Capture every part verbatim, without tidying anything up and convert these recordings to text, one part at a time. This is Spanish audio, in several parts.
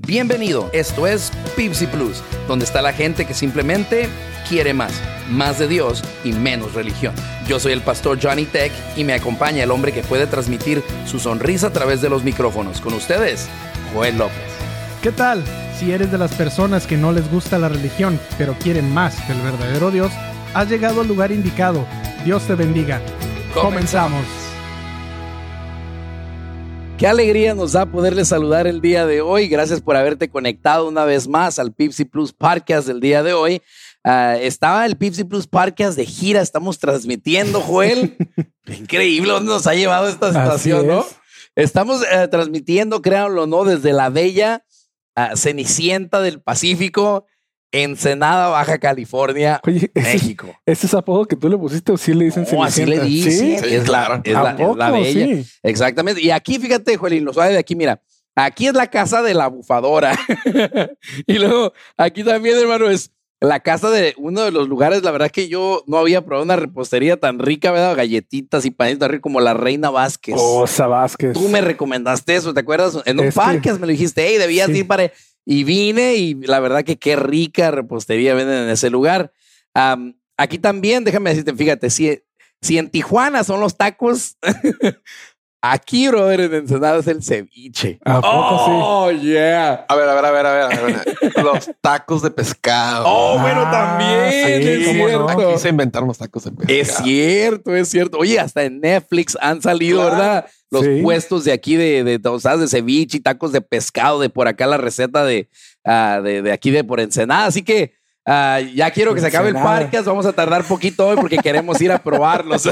Bienvenido, esto es Pipsi Plus, donde está la gente que simplemente quiere más, más de Dios y menos religión. Yo soy el pastor Johnny Tech y me acompaña el hombre que puede transmitir su sonrisa a través de los micrófonos. Con ustedes, Joel López. ¿Qué tal? Si eres de las personas que no les gusta la religión, pero quieren más del verdadero Dios, has llegado al lugar indicado. Dios te bendiga. Comenzamos. Qué alegría nos da poderles saludar el día de hoy. Gracias por haberte conectado una vez más al Pipsi Plus Podcast del día de hoy. Uh, estaba el Pipsi Plus Podcast de gira. Estamos transmitiendo, Joel. Increíble dónde nos ha llevado esta situación, ¿no? Estamos uh, transmitiendo, créanlo o no, desde la bella uh, Cenicienta del Pacífico, Ensenada, Baja California, Oye, ese, México. ¿Ese es apodo que tú le pusiste o sí le dicen no, Cenicienta? Así le dicen. ¿Sí? Es, la, es, la, es la bella. Sí. Exactamente. Y aquí, fíjate, Joelín, lo suave de aquí, mira. Aquí es la casa de la bufadora. Y luego, aquí también, hermano, es la casa de uno de los lugares. La verdad que yo no había probado una repostería tan rica, ¿verdad? Galletitas y panitos tan ricos como la Reina Vázquez. Oh, esa Vázquez. Tú me recomendaste eso, ¿te acuerdas? En un es parque que... me lo dijiste, hey, debías sí. ir para... Y vine y la verdad que qué rica repostería venden en ese lugar. Um, aquí también, déjame decirte, fíjate, si, si en Tijuana son los tacos, aquí, brother, en Ensenada es el ceviche. ¿A poco oh, sí? yeah. A ver, a ver, a ver, a ver. A ver. Los tacos de pescado. Oh, ah, bueno, también. Sí, es cierto. No? Aquí se inventaron los tacos de pescado. Es cierto, es cierto. Oye, hasta en Netflix han salido, claro. ¿verdad? Los sí. puestos de aquí de, de, de, ¿sabes? de ceviche y tacos de pescado, de por acá la receta de, uh, de, de aquí de por Ensenada. Así que uh, ya quiero que se acabe el podcast. Vamos a tardar poquito hoy porque queremos ir a probarlos.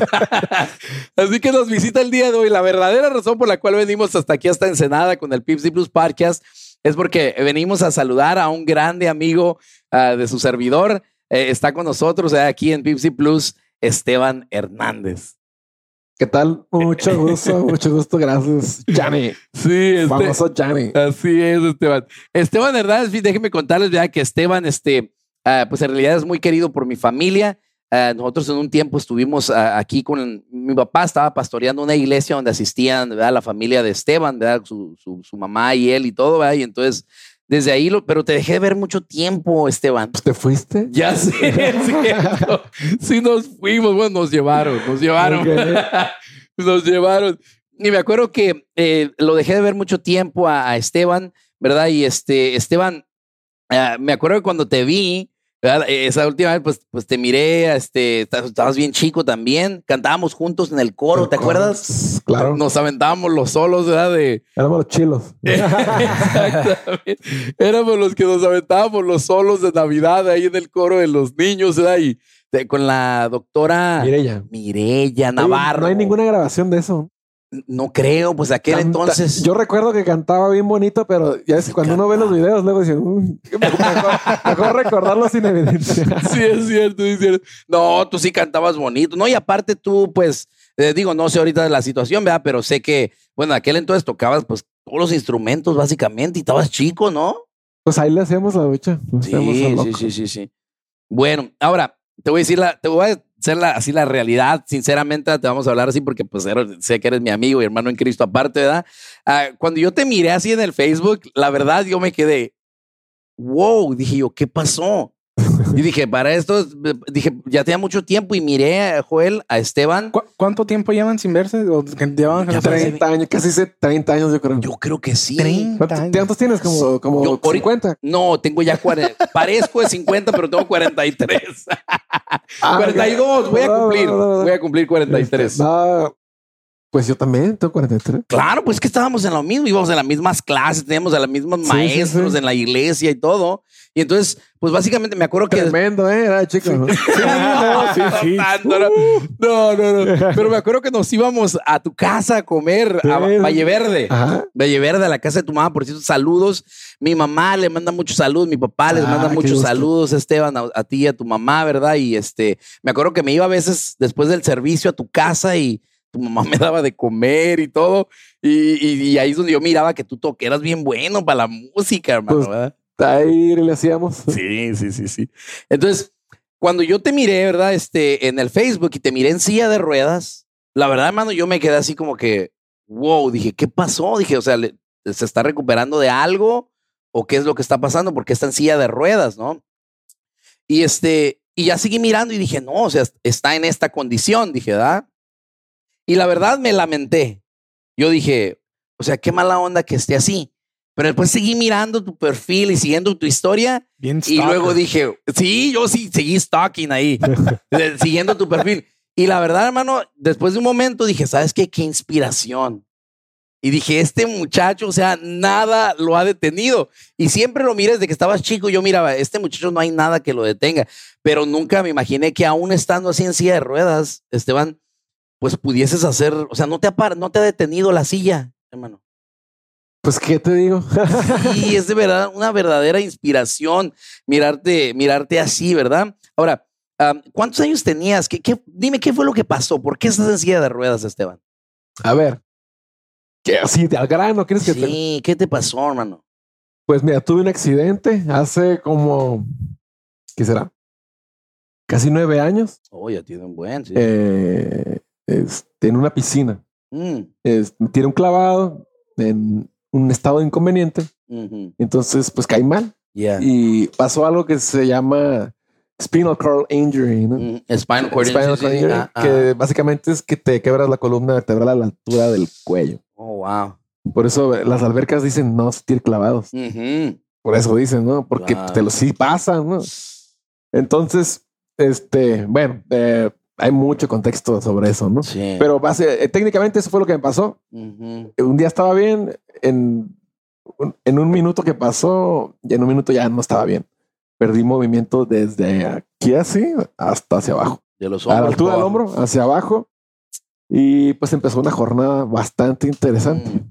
Así que nos visita el día de hoy. La verdadera razón por la cual venimos hasta aquí, hasta Ensenada con el Pipsi Plus Podcast, es porque venimos a saludar a un grande amigo uh, de su servidor. Eh, está con nosotros eh, aquí en Pipsi Plus, Esteban Hernández. ¿Qué tal? Mucho gusto, mucho gusto. Gracias, Johnny. Sí, este, famoso Johnny. Así es, Esteban. Esteban Hernández, déjenme contarles ya que Esteban, este, uh, pues en realidad es muy querido por mi familia. Uh, nosotros en un tiempo estuvimos uh, aquí con mi papá, estaba pastoreando una iglesia donde asistían, ¿verdad? La familia de Esteban, ¿verdad? Su, su, su mamá y él y todo, ¿verdad? Y entonces desde ahí, lo, pero te dejé de ver mucho tiempo, Esteban. ¿Te fuiste? Ya sé, es cierto. Sí nos fuimos, bueno, nos llevaron, nos llevaron. Okay. Nos llevaron. Y me acuerdo que eh, lo dejé de ver mucho tiempo a, a Esteban, ¿verdad? Y este, Esteban, uh, me acuerdo que cuando te vi, ¿verdad? Esa última vez, pues, pues te miré, este, estabas bien chico también. Cantábamos juntos en el coro, el ¿te coro, acuerdas? Claro. Nos aventábamos los solos, ¿verdad? De... Éramos los chilos. Exactamente. Éramos los que nos aventábamos los solos de Navidad ahí en el coro de los niños, ¿verdad? Y de, con la doctora Mireya. Mireya Navarro. No hay ninguna grabación de eso. No creo, pues aquel Canta, entonces. Yo recuerdo que cantaba bien bonito, pero ya es cuando canta. Uno ve los videos, luego dice, uh, mejor, mejor recordarlo sin evidencia. Sí, es cierto, es cierto. No, tú sí cantabas bonito, ¿no? Y aparte tú, pues, eh, digo, no sé ahorita de la situación, ¿verdad? Pero sé que, bueno, aquel entonces tocabas, pues, todos los instrumentos, básicamente, y estabas chico, ¿no? Pues ahí le hacemos la ducha. Sí, sí, sí, sí, sí. Bueno, ahora, te voy a decir la, te voy a ser la, así la realidad, sinceramente te vamos a hablar así porque pues sé que eres mi amigo y hermano en Cristo aparte, ¿verdad? Uh, cuando yo te miré así en el Facebook, la verdad yo me quedé, wow, dije yo, ¿qué pasó? Y dije, para esto, dije, ya tenía mucho tiempo y miré a Joel, a Esteban. ¿Cu- ¿Cuánto tiempo llevan sin verse? ¿O llevan ya treinta años, casi treinta años yo creo. Yo creo que sí. ¿Cuántos tienes? Como, como yo, cincuenta. No, tengo ya cuarenta. Parezco de cincuenta, pero tengo cuarenta y tres. Ah, cuarenta y dos, voy a cumplir. Voy a cumplir cuarenta y tres. No, pues yo también tengo cuarenta y tres. Claro, pues que estábamos en lo mismo, íbamos en las mismas clases, teníamos a los mismos sí, maestros sí, sí. en la iglesia y todo. Y entonces, pues básicamente me acuerdo que... Tremendo, ¿eh? Era chico. Sí, sí, no, sí, sí. No, no, no. Pero me acuerdo que nos íbamos a tu casa a comer a Valle Verde. Ajá. Valle Verde, a la casa de tu mamá. Por cierto, saludos. Mi mamá le manda muchos saludos. Mi papá les ah, manda muchos gusto. saludos, Esteban, a, a ti y a tu mamá, ¿verdad? Y este, me acuerdo que me iba a veces después del servicio a tu casa y tu mamá me daba de comer y todo. Y, y, y ahí es donde yo miraba que tú toque, eras bien bueno para la música, hermano, pues, ¿verdad? Ahí le hacíamos. Sí, sí, sí, sí. Entonces, cuando yo te miré, ¿verdad? Este, en el Facebook y te miré en silla de ruedas, la verdad, hermano, yo me quedé así como que, wow, dije, ¿qué pasó? Dije, o sea, le, ¿se está recuperando de algo? o qué es lo que está pasando, porque está en silla de ruedas, ¿no? Y este, y ya seguí mirando y dije, no, o sea, está en esta condición, dije, ¿verdad? Y la verdad me lamenté. Yo dije, o sea, qué mala onda que esté así. Pero después seguí mirando tu perfil y siguiendo tu historia. Bien y stalker. luego dije, sí, yo sí seguí stalking ahí, siguiendo tu perfil. Y la verdad, hermano, después de un momento dije, ¿sabes qué? Qué inspiración. Y dije, este muchacho, o sea, nada lo ha detenido. Y siempre lo miré desde que estabas chico. Yo miraba, este muchacho no hay nada que lo detenga. Pero nunca me imaginé que aún estando así en silla de ruedas, Esteban, pues pudieses hacer, o sea, no te ha, par, no te ha detenido la silla, hermano. Pues, ¿qué te digo? Sí, es de verdad una verdadera inspiración mirarte, mirarte así, ¿verdad? Ahora, um, ¿cuántos años tenías? ¿Qué, qué, dime, ¿qué fue lo que pasó? ¿Por qué estás en silla de ruedas, Esteban? A ver. ¿Qué? Así, de al grano, ¿quieres que sí, te...? Sí, ¿qué te pasó, hermano? Pues mira, tuve un accidente hace como... ¿Qué será? Casi nueve años. Oh, ya tiene un buen, sí. Eh, este, en una piscina. Mm. Es, me tiré un clavado en un estado de inconveniente. Uh-huh. Entonces, pues caí mal. Yeah. Y pasó algo que se llama spinal cord injury, ¿no? Mm, spinal cord Spinal injury, cord sí, injury, ah, que ah. básicamente es que te quebras la columna vertebral a la altura del cuello. Oh, wow. Por eso las albercas dicen no se tiren clavados. Uh-huh. Por eso dicen, ¿no? Porque Wow. te lo sí pasan, ¿no? Entonces, este, bueno, eh, hay mucho contexto sobre eso, ¿no? Sí. Pero base, eh, técnicamente eso fue lo que me pasó. Uh-huh. Un día estaba bien, en, en un minuto que pasó, y en un minuto ya no estaba bien. Perdí movimiento desde aquí así hasta hacia abajo. De los A la hombros altura del para hombro, hacia abajo. Y pues empezó una jornada bastante interesante. Mm.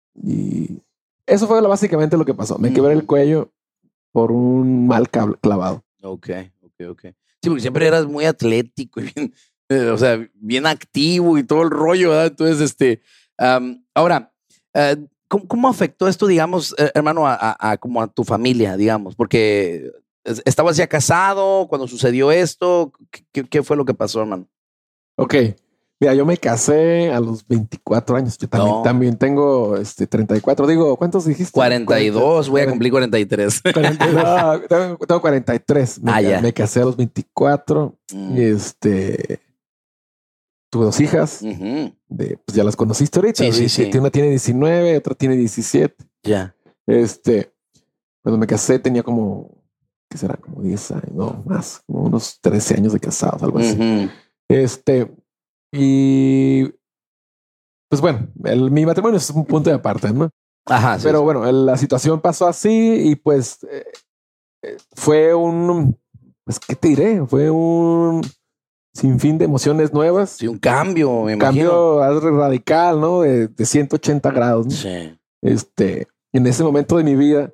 Y eso fue lo- básicamente lo que pasó. Me quebré el cuello por un mal cab- clavado. Ok, ok, ok. Sí, porque siempre eras muy atlético y bien, eh, o sea, bien activo y todo el rollo, ¿verdad? Entonces, este, um, ahora, uh, ¿cómo, ¿cómo afectó esto, digamos, eh, hermano, a, a, a como a tu familia, digamos? Porque estabas ya casado cuando sucedió esto. ¿Qué, qué fue lo que pasó, hermano? Ok. Mira, yo me casé a los veinticuatro años. Yo también, No. también tengo este, treinta y cuatro. Digo, ¿cuántos dijiste? cuarenta y dos, voy a cumplir cuarenta y tres. No, tengo, tengo cuarenta y tres. Me, Ah, ca- ya. me casé a los veinticuatro. Mm. Y este... Tuve dos hijas. Ujú. De, pues ya las conociste ahorita. Sí, sí, Y- sí. Una tiene diecinueve, otra tiene diecisiete. Ya. Este... Cuando me casé tenía como... ¿Qué será? Como diez años. No, más. Como unos trece años de casados, algo así. Ujú. Este... Y... Pues bueno, el, mi matrimonio es un punto de aparte, ¿no? Ajá, sí, Pero sí. bueno, el- la situación pasó así y pues eh, eh, fue un, pues, ¿qué te diré? Fue un sinfín de emociones nuevas. Sí, un cambio, me Un imagino. cambio radical, ¿no? De, de ciento ochenta grados, ¿no? Sí. Este, en ese momento de mi vida,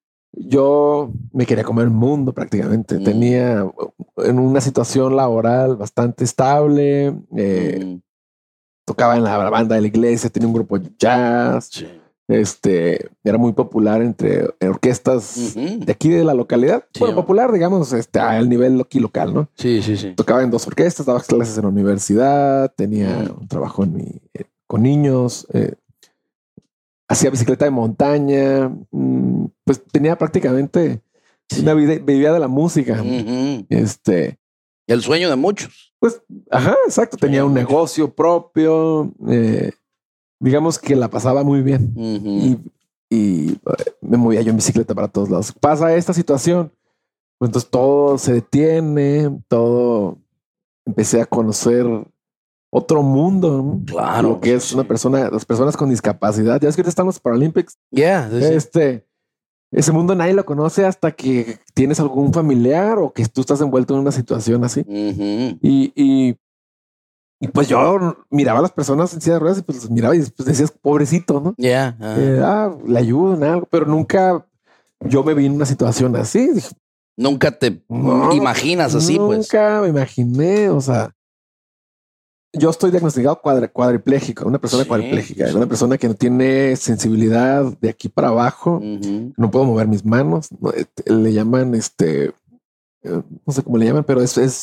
yo me quería comer el mundo prácticamente. Mm. Tenía en una situación laboral bastante estable. eh, Mm. Tocaba en la banda de la iglesia, tenía un grupo de jazz. Sí. Este era muy popular entre orquestas Ujú. de aquí de la localidad. Sí, Bueno, ¿no? popular, digamos, este, al nivel aquí local, ¿no? Sí, sí, sí. Tocaba en dos orquestas, daba clases en la universidad, tenía Mm. un trabajo en mi, eh, con niños, eh, hacía bicicleta de montaña, mm, pues tenía prácticamente Sí. una vida, vivía de la música. Ujú. Este, El sueño de muchos. pues, ajá, exacto, tenía un negocio propio, eh, digamos que la pasaba muy bien. Ujú. y, y eh, me movía yo en bicicleta para todos lados. Pasa esta situación, pues entonces todo se detiene, todo empecé a conocer otro mundo, ¿no? Claro, Lo que es sí, una sí. persona, las personas con discapacidad. Ya es que ahorita están los Paralympics. Yeah, sí, sí. Este, ese mundo nadie lo conoce hasta que tienes algún familiar o que tú estás envuelto en una situación así. Ujú. Y, y, y pues yo miraba a las personas en silla de ruedas y pues los miraba y pues decías, pobrecito, ¿no? Yeah, ajá. Eh, ah, le ayudan algo, pero nunca yo me vi en una situación así. Dije, Nunca te no, imaginas así, pues. Nunca me imaginé, o sea, yo estoy diagnosticado cuadri- cuadripléjico, una persona Sí, cuadripléjica, sí. una persona que no tiene sensibilidad de aquí para abajo, Ujú. no puedo mover mis manos, no, este, le llaman este, eh, no sé cómo le llaman, pero es, es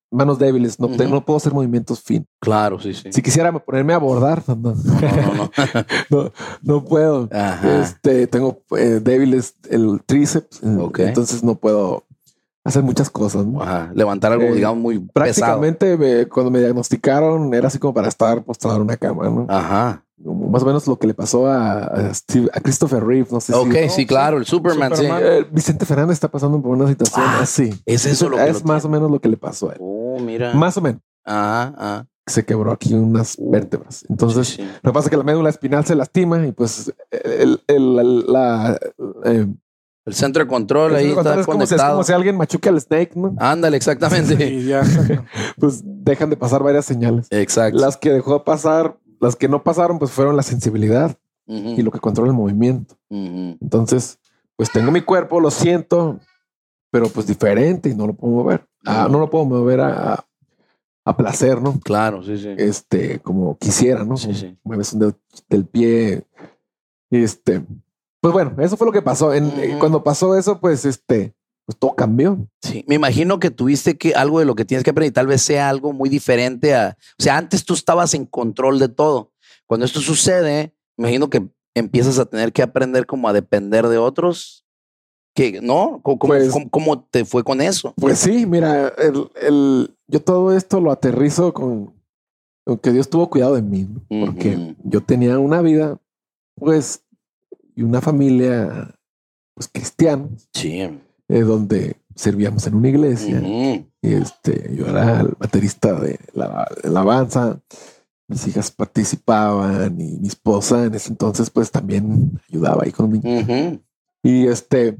manos débiles, no, te, uh-huh. no puedo hacer movimientos finos. Claro, sí, sí. Si quisiera ponerme a bordar, no, no, no, no, no, no puedo. Ajá. Este, tengo eh, débiles el tríceps, okay. entonces no puedo hacer muchas cosas, ¿no? Ajá. Levantar algo, eh, digamos, muy prácticamente me, cuando me diagnosticaron era así como para estar postrado en una cama, ¿no? Ajá. Más o menos lo que le pasó a, a, Steve, a Christopher Reeve, no sé Ok, si... sí, claro, el Superman, Superman. sí. Eh, Vicente Fernández está pasando por una situación ah, así. Es eso lo que Es lo más tiene. o menos lo que le pasó a él. Oh, mira. Más o menos. Ajá, ajá. Se quebró aquí unas uh, vértebras. Entonces, sí, sí. lo que pasa es que la médula espinal se lastima y pues el, el, el, la, eh, el centro de control el ahí centro de está control conectado. Es como, si, es como si alguien machuque al snake, ¿no? Ándale, exactamente. Sí, ya, pues dejan de pasar varias señales. Exacto. Las que dejó de pasar, las que no pasaron, pues fueron la sensibilidad uh-huh. y lo que controla el movimiento. Uh-huh. Entonces, pues tengo mi cuerpo, lo siento, pero pues diferente y no lo puedo mover. Uh-huh. Ah, no lo puedo mover a, a, a placer, ¿no? Claro, sí, sí. Este, como quisiera, ¿no? Sí, sí. Mueves un dedo del pie. Este, pues bueno, eso fue lo que pasó. En, uh-huh. Cuando pasó eso, pues este, pues todo cambió. Sí, me imagino que tuviste que algo de lo que tienes que aprender, tal vez sea algo muy diferente a, o sea, antes tú estabas en control de todo. Cuando esto sucede, me imagino que empiezas a tener que aprender como a depender de otros. ¿Qué? ¿No? ¿Cómo, pues, cómo, cómo te fue con eso? Pues sí, mira, el, el, yo todo esto lo aterrizo con, con que Dios tuvo cuidado de mí, ¿no? Uh-huh. Porque yo tenía una vida, pues, y una familia, pues, cristiana. Sí. Eh, donde servíamos en una iglesia. Uh-huh. Y este, yo era el baterista de la, de la alabanza. Mis hijas participaban y mi esposa en ese entonces pues también ayudaba ahí conmigo. Uh-huh. Y este,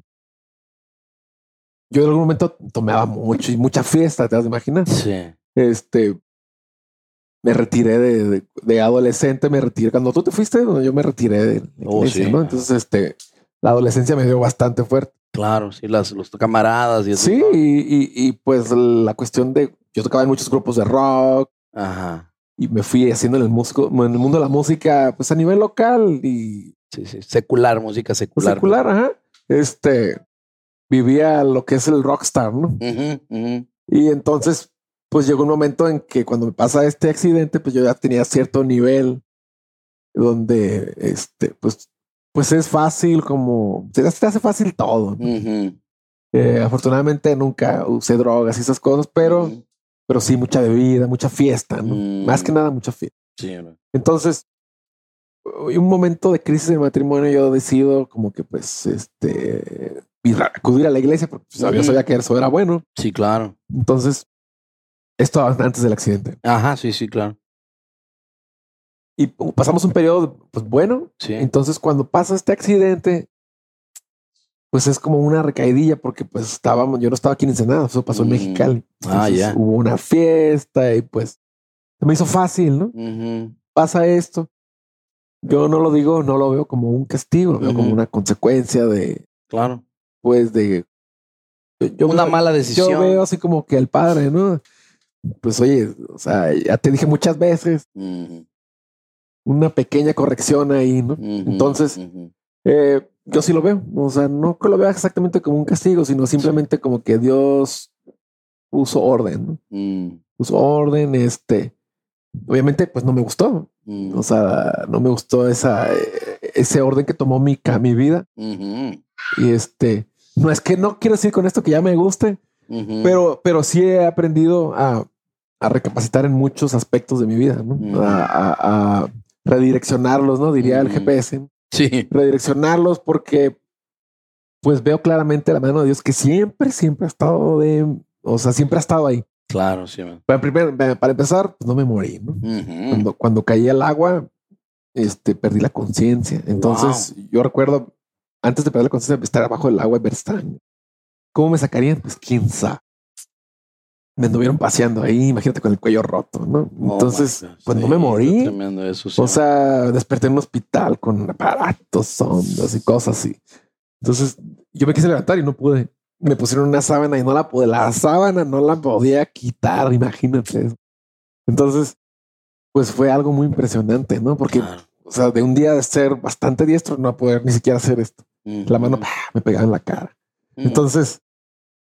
yo en algún momento tomaba mucho y mucha fiesta, ¿te vas a imaginar? Sí. Este, me retiré de, de, de adolescente, me retiré. Cuando tú te fuiste, yo me retiré de la iglesia, oh, sí. ¿no? Entonces, este, la adolescencia me dio bastante fuerte. Claro, sí, las, los camaradas y eso. Sí, y, y, y pues la cuestión de, yo tocaba en muchos grupos de rock. Ajá. Y me fui haciendo en el músico, en el mundo de la música, pues a nivel local y sí, sí, secular, música secular. Secular, ¿no? Ajá. Este, vivía lo que es el rockstar, ¿no? Uh-huh, uh-huh. Y entonces, pues llegó un momento en que cuando me pasa este accidente, pues yo ya tenía cierto nivel donde, este, pues, pues es fácil como, se te hace fácil todo, ¿no? Uh-huh. Eh, afortunadamente nunca usé drogas y esas cosas, pero uh-huh. pero sí mucha bebida, mucha fiesta, ¿no? Mm. Más que nada mucha fiesta. Sí, ¿no? Entonces, en un momento de crisis de matrimonio, yo decido como que pues, este, ir a, acudir a la iglesia porque pues, mm. yo sabía que eso era bueno. Sí, claro. Entonces, esto antes del accidente. Ajá, sí, sí, claro. Y pasamos un periodo, pues bueno. Sí. Entonces, cuando pasa este accidente, pues es como una recaidilla porque pues estábamos, yo no estaba aquí en Ensenada, eso pasó mm. en Mexicali. Ah, ya. Yeah. Hubo una fiesta y pues se me hizo fácil, ¿no? Uh-huh. Pasa esto. Yo no lo digo, no lo veo como un castigo, lo veo uh-huh. como una consecuencia de, claro, pues de yo una veo, mala decisión. Yo veo así como que el padre, ¿no? Pues oye, o sea, ya te dije muchas veces, uh-huh. una pequeña corrección ahí, ¿no? Uh-huh. Entonces, uh-huh. eh, yo sí lo veo, o sea, no que lo vea exactamente como un castigo, sino simplemente sí. como que Dios puso orden, ¿no? Mm. Puso orden, este, obviamente, pues no me gustó, mm. o sea, no me gustó esa, ese orden que tomó mi, mi vida. Uh-huh. Y este, no es que no quiero decir con esto que ya me guste, uh-huh. pero, pero sí he aprendido a, a recapacitar en muchos aspectos de mi vida, ¿no? Uh-huh. a, a, a redireccionarlos, ¿no? Diría uh-huh. el G P S. Sí. Redireccionarlos porque pues veo claramente la mano de Dios que siempre, siempre ha estado de, o sea, siempre ha estado ahí. Claro, sí. Man. Para, primer, para empezar, pues no me morí, ¿no? Uh-huh. Cuando, cuando caí al agua, este, perdí la conciencia. Entonces, wow. yo recuerdo, antes de perder la conciencia, estar abajo del agua y ver extraño. ¿Cómo me sacarían? Pues quién sabe. Me anduvieron paseando ahí, imagínate con el cuello roto, ¿no? Oh, entonces, cuando sí, me morí, eso, sí. o sea, desperté en un hospital con aparatos, sondas y cosas así. Entonces, yo me quise levantar y no pude. Me pusieron una sábana y no la pude. La sábana no la podía quitar, imagínate eso. Entonces, pues fue algo muy impresionante, ¿no? Porque, claro. o sea, de un día de ser bastante diestro, no poder ni siquiera hacer esto. Uh-huh. La mano ¡pah! Me pegaba en la cara. Uh-huh. Entonces,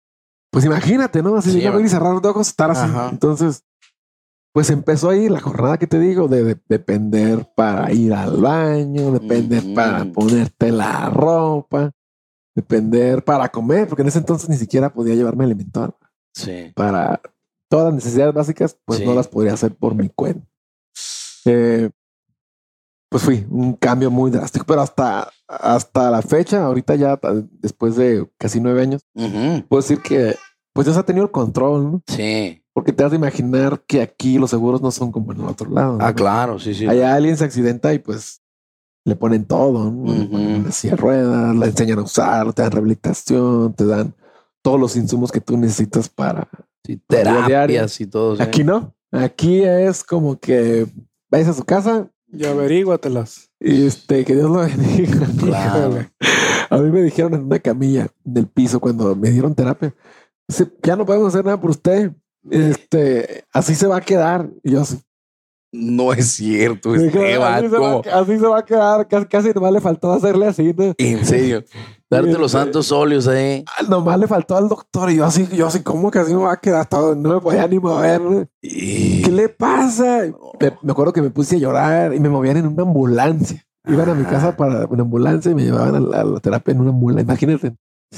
pues imagínate, ¿no? Así Sí, de abrir y cerrar los ojos, estar así. Ajá. Entonces, pues empezó ahí la jornada que te digo de, de depender para ir al baño, depender Mm. para ponerte la ropa, depender para comer, porque en ese entonces ni siquiera podía llevarme alimento. Sí. Para todas las necesidades básicas, pues Sí. no las podría hacer por mi cuenta. Eh, pues fui un cambio muy drástico, pero hasta, hasta la fecha, ahorita ya después de casi nueve años, Ujú. puedo decir que pues Dios ha tenido el control, ¿no? Sí. Porque te has de imaginar que aquí los seguros no son como en el otro lado. Ah, ¿no? claro, sí, sí. Allá alguien se accidenta y pues le ponen todo, ¿no? Le ponen Ujú. una silla de ruedas, la enseñan a usar, te dan rehabilitación, te dan todos los insumos que tú necesitas para Sí, para la vida diaria. terapias y todo. Sí. Aquí no. Aquí es como que vayas a su casa Y averíguatelas. y este, que Dios lo bendiga. Claro. Híjole. A mí me dijeron en una camilla del piso cuando me dieron terapia, dice, ya no podemos hacer nada por usted. Este, así se va a quedar. Y yo así, No es cierto, dije, Esteban. así, se va, ¿Cómo? así se va a quedar. Casi, casi nomás le faltó hacerle así, ¿no? En serio. Darte los santos óleos ahí. Ah, nomás le faltó al doctor. Y yo así, yo así, ¿cómo que así me va a quedar todo? No me podía ni mover, ¿no? Y- ¿Qué le pasa? Me, me acuerdo que me puse a llorar y me movían en una ambulancia. Iban a mi casa para una ambulancia y me llevaban a la, a la terapia en una ambulancia. Imagínate.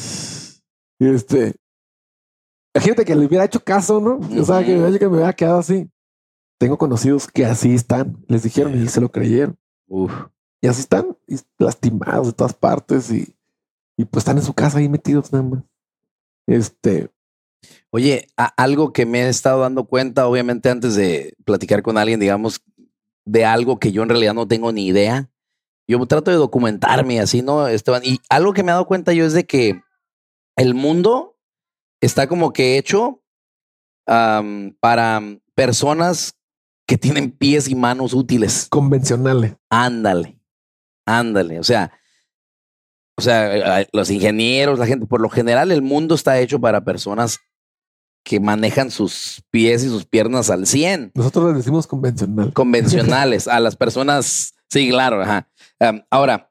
Y este, imagínate que le hubiera hecho caso, ¿no? O sea, que me, hubiera- que me hubiera quedado así. Tengo conocidos que así están. Les dijeron y se lo creyeron. Uf. Y así están, y lastimados de todas partes y, y pues están en su casa ahí metidos nada más. Este, Oye, a- algo que me he estado dando cuenta, obviamente, antes de platicar con alguien, digamos, de algo que yo en realidad no tengo ni idea. Yo trato de documentarme así, ¿no, Esteban? Y algo que me he dado cuenta yo es de que el mundo está como que hecho am, para personas que tienen pies y manos útiles. convencionales. Ándale, ándale. O sea, o sea, eh, los ingenieros, la gente, por lo general, el mundo está hecho para personas que manejan sus pies y sus piernas al cien. Nosotros les decimos convencional. Convencionales, a las personas. Sí, claro. Ajá. Um, ahora,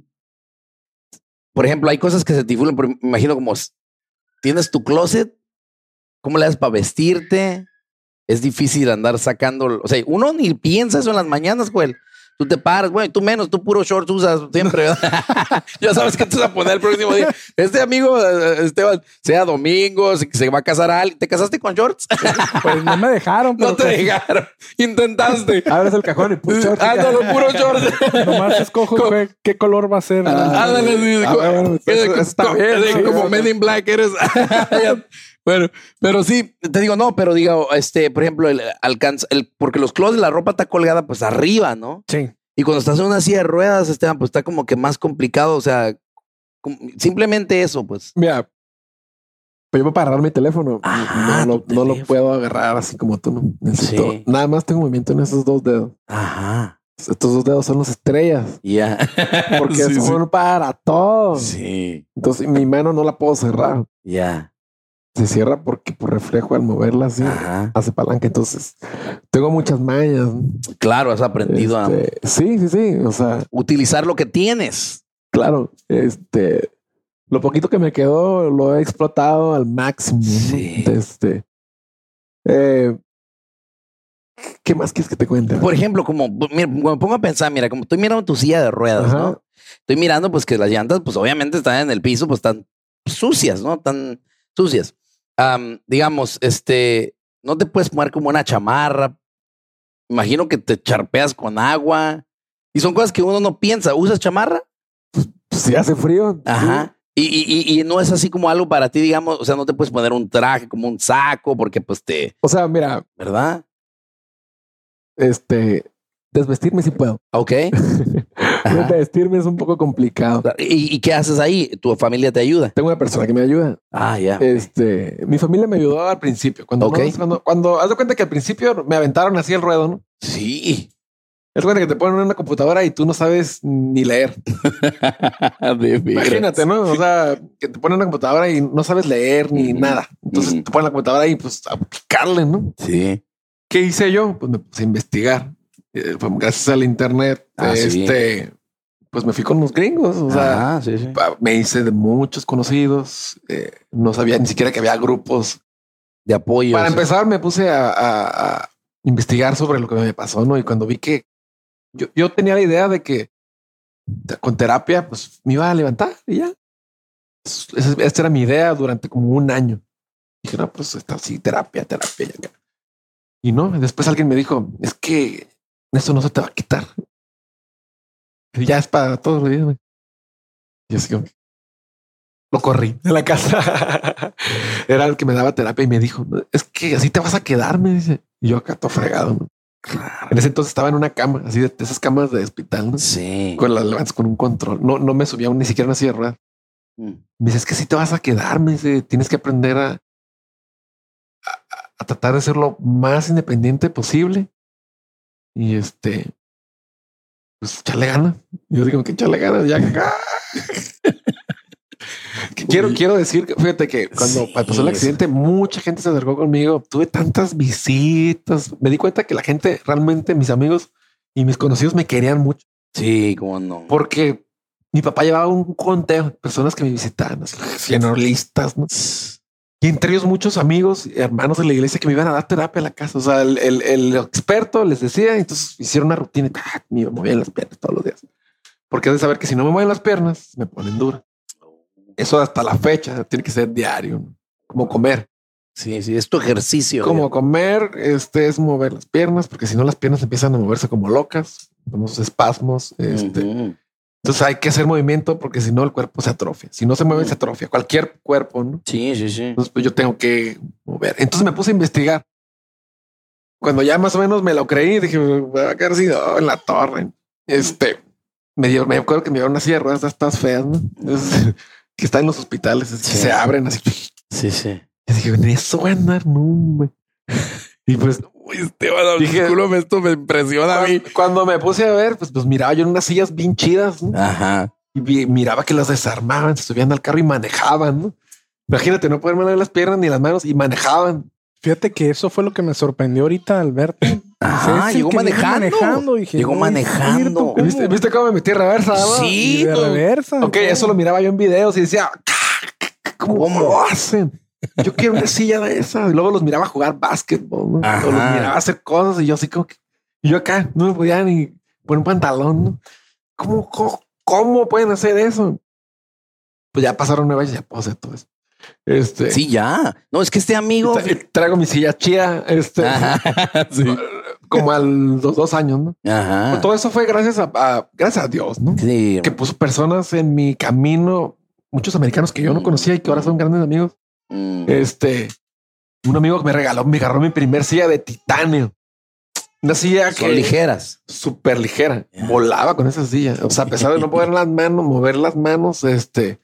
por ejemplo, hay cosas que se difunden, por, me imagino como s- tienes tu closet, ¿cómo le das para vestirte? Es difícil andar sacando, o sea, uno ni piensa eso en las mañanas, güey. Tú te paras, güey, tú menos, tú puro shorts usas siempre. ¿Verdad? Ya sabes que te vas a poner el próximo día. Este amigo, eh, Esteban, sea domingo, se, se va a casar a alguien. ¿Te casaste con shorts? Pues no me dejaron, pero No te casi- dejaron. Intentaste. Abres el cajón y puro short. Ah, no, no, puro shorts. nomás escojo Co- qué, qué color va a ser. Ah, Ándale, sí, Ah, co- bueno, eres eso- co- eso está co- bien, eres sí, como eso- Men in Black, eres. Bueno, pero sí, te digo, no, pero digo, este, por ejemplo, el alcanza, el, porque los closets, la ropa está colgada pues arriba, ¿no? Sí. Y cuando estás en una silla de ruedas, Esteban, pues está como que más complicado, o sea, como- simplemente eso, pues. Mira, pues yo voy para agarrar mi teléfono. Ah, no, lo, tu no lo teléfono. puedo agarrar así como tú. No necesito. Sí. Nada más tengo movimiento en esos dos dedos. Ajá. Estos dos dedos son las estrellas. Ya. Porque Sí, son para todo. Sí. Entonces mi mano no la puedo cerrar. Ya. Se cierra porque por reflejo al moverla así Ajá. hace palanca. Entonces tengo muchas mañas. ¿no? Claro, has aprendido Este, sí, sí, sí. O sea, a utilizar lo que tienes. claro, este, lo poquito que me quedó lo he explotado al máximo. ¿no? Sí. Este, eh, ¿qué más quieres que te cuente? Por ejemplo, como mira, cuando me pongo a pensar, mira, como estoy mirando tu silla de ruedas, Ajá. ¿no? Estoy mirando, pues, que las llantas, pues, obviamente están en el piso, pues, están sucias, ¿no? Tan sucias. Am, digamos, este, no te puedes poner como una chamarra. Imagino que te charpeas con agua. Y son cosas que uno no piensa. ¿Usas chamarra? Si hace frío. Ajá. Y, y, y, y no es así como algo para ti, digamos, o sea, no te puedes poner un traje como un saco, porque pues te, sí. O sea, mira, ¿verdad? este, desvestirme sí puedo. Ok. Ajá. Desvestirme es un poco complicado. ¿Y, ¿Y qué haces ahí? ¿Tu familia te ayuda? Tengo una persona que me ayuda. Ah, ya. Este, mi familia me ayudó al principio. Cuando, Ok. no- cuando, cuando haz de cuenta que al principio me aventaron así el ruedo, ¿no? Sí. Es cuenta que te ponen en una computadora y tú no sabes ni leer. De veras. Imagínate, ¿no? O sea, que te ponen en una computadora y no sabes leer ni Ujú. nada. Entonces Ujú. te ponen la computadora y pues a picarle, ¿no? Sí. ¿Qué hice yo? Pues me puse a investigar. Eh, fue gracias al internet. Ah, sí. este, pues me fui con los gringos. O sea, ah, sí, sí. me hice de muchos conocidos. Eh, no sabía ni siquiera que había grupos de apoyo. Para sí. empezar, me puse a, a, a investigar sobre lo que me pasó, ¿no? Y cuando vi que yo, yo tenía la idea de que con terapia, pues me iba a levantar y ya. Esa, esta era mi idea durante como un año. Dije, no, pues está así, terapia, terapia. Ya. Y no, después alguien me dijo, es que eso no se te va a quitar. Ya es para todos los días. Güey. Y así como lo corrí de la casa. Era el que me daba terapia y me dijo, es que así te vas a quedar, me dice. Y yo acá todo fregado. ¿No? Claro. En ese entonces estaba en una cama, así de, de esas camas de hospital, ¿no? Sí. Con las levantas con un control. No, no me subía ni siquiera una silla de ruedas. Mm. Me dice, es que así te vas a quedar, me dice, tienes que aprender a, a, a tratar de ser lo más independiente posible. Y este, pues echarle ganas. Yo digo que echarle ganas, ya. Quiero, quiero decir que fíjate que cuando sí, pasó el accidente, mucha gente se acercó conmigo. Tuve tantas visitas. Me di cuenta que la gente realmente, mis amigos y mis conocidos, me querían mucho. Sí, cómo no. Porque mi papá llevaba un conteo de personas que me visitaban, generalistas, ¿no? Y entre ellos muchos amigos y hermanos de la iglesia que me iban a dar terapia a la casa. O sea, el, el, el experto les decía, entonces hicieron una rutina y ¡ah! Me movían las piernas todos los días. Porque de saber que si no me mueven las piernas, me ponen dura. Eso hasta la fecha tiene que ser diario, ¿no? Como comer. Sí, sí, es tu ejercicio. Como ¿no? comer, este es mover las piernas, porque si no las piernas empiezan a moverse como locas, unos espasmos. Este. Uh-huh. Entonces hay que hacer movimiento porque si no el cuerpo se atrofia. Si no se mueve, uh-huh. se atrofia. Cualquier cuerpo, ¿no? Sí, sí, sí. Entonces pues yo tengo que mover. Entonces me puse a investigar. Cuando ya más o menos me lo creí, dije, voy a quedar así oh, en la torre. Este, me dio, me acuerdo que me dieron una silla de ruedas de estas feas, ¿no? Entonces, que está en los hospitales, sí. que se abren así. Sí, sí. Y dije, eso va a andar, no, güey. Y pues, uy, Esteban, dije, esto me impresiona cuando, a mí. Cuando me puse a ver, pues, pues miraba yo en unas sillas bien chidas, ¿no? Ajá. Y vi, miraba que las desarmaban, se subían al carro y manejaban, ¿no? Imagínate, no poder mover las piernas ni las manos y manejaban. Fíjate que eso fue lo que me sorprendió ahorita al verte. Ajá, llegó manejando. manejando dije, llegó manejando. ¿Viste, ¿Viste cómo me metí reversa? Sí, de reversa. Ok, eso lo miraba yo en videos y decía, ¿cómo, ¿Cómo lo hacen? Yo quiero una silla de esa. Y luego los miraba jugar básquetbol, ¿no? O los miraba hacer cosas y yo así como que... Y yo acá no me podía ni poner un pantalón, ¿no? ¿Cómo, cómo, cómo pueden hacer eso? Pues ya pasaron nueve años y ya puedo hacer todo eso. Este, sí, ya. No, es que este amigo... Tra traigo mi silla chía, este, sí. como a los dos años, ¿no? Ajá. Pues todo eso fue gracias a, a, gracias a Dios, ¿no? Sí. Que puso personas en mi camino, muchos americanos que yo no conocía y que ahora son grandes amigos. Mm. Este, un amigo que me regaló, me agarró mi primer silla de titanio. Una silla son que ligeras, súper ligera. Yeah. Volaba con esa silla. O sea, a pesar de no poder las manos, mover las manos, este,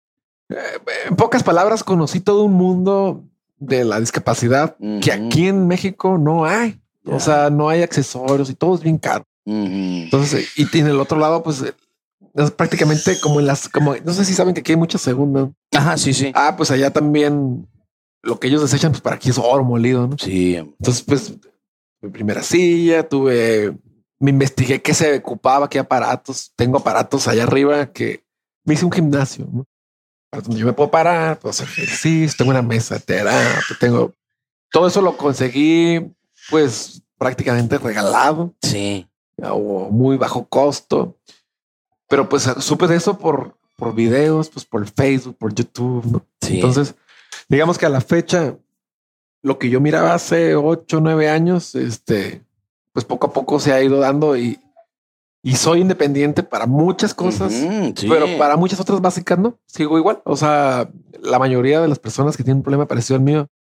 en pocas palabras, conocí todo un mundo de la discapacidad uh-huh. que aquí en México no hay. Yeah. O sea, no hay accesorios y todo es bien caro. Uh-huh. Entonces, y en el otro lado, pues es prácticamente como en las, como no sé si saben que aquí hay muchas segundas. Ajá, sí, sí. Ah, pues allá también lo que ellos desechan, pues para aquí es oro molido, ¿no? Sí. Entonces, pues mi primera silla, tuve, me investigué qué se ocupaba, qué aparatos. Tengo aparatos allá arriba que me hice un gimnasio, ¿no? Para donde yo me puedo parar, puedo hacer ejercicio, tengo una mesa de terapia, tengo todo eso lo conseguí, pues prácticamente regalado. Sí. O muy bajo costo. Pero pues supe de eso por, por videos, pues por Facebook, por YouTube, ¿no? Sí. Entonces, digamos que a la fecha, lo que yo miraba hace ocho, nueve años, este, pues poco a poco se ha ido dando y, y soy independiente para muchas cosas, uh-huh, sí. pero para muchas otras básicas no, sigo igual. O sea, la mayoría de las personas que tienen un problema parecido al mío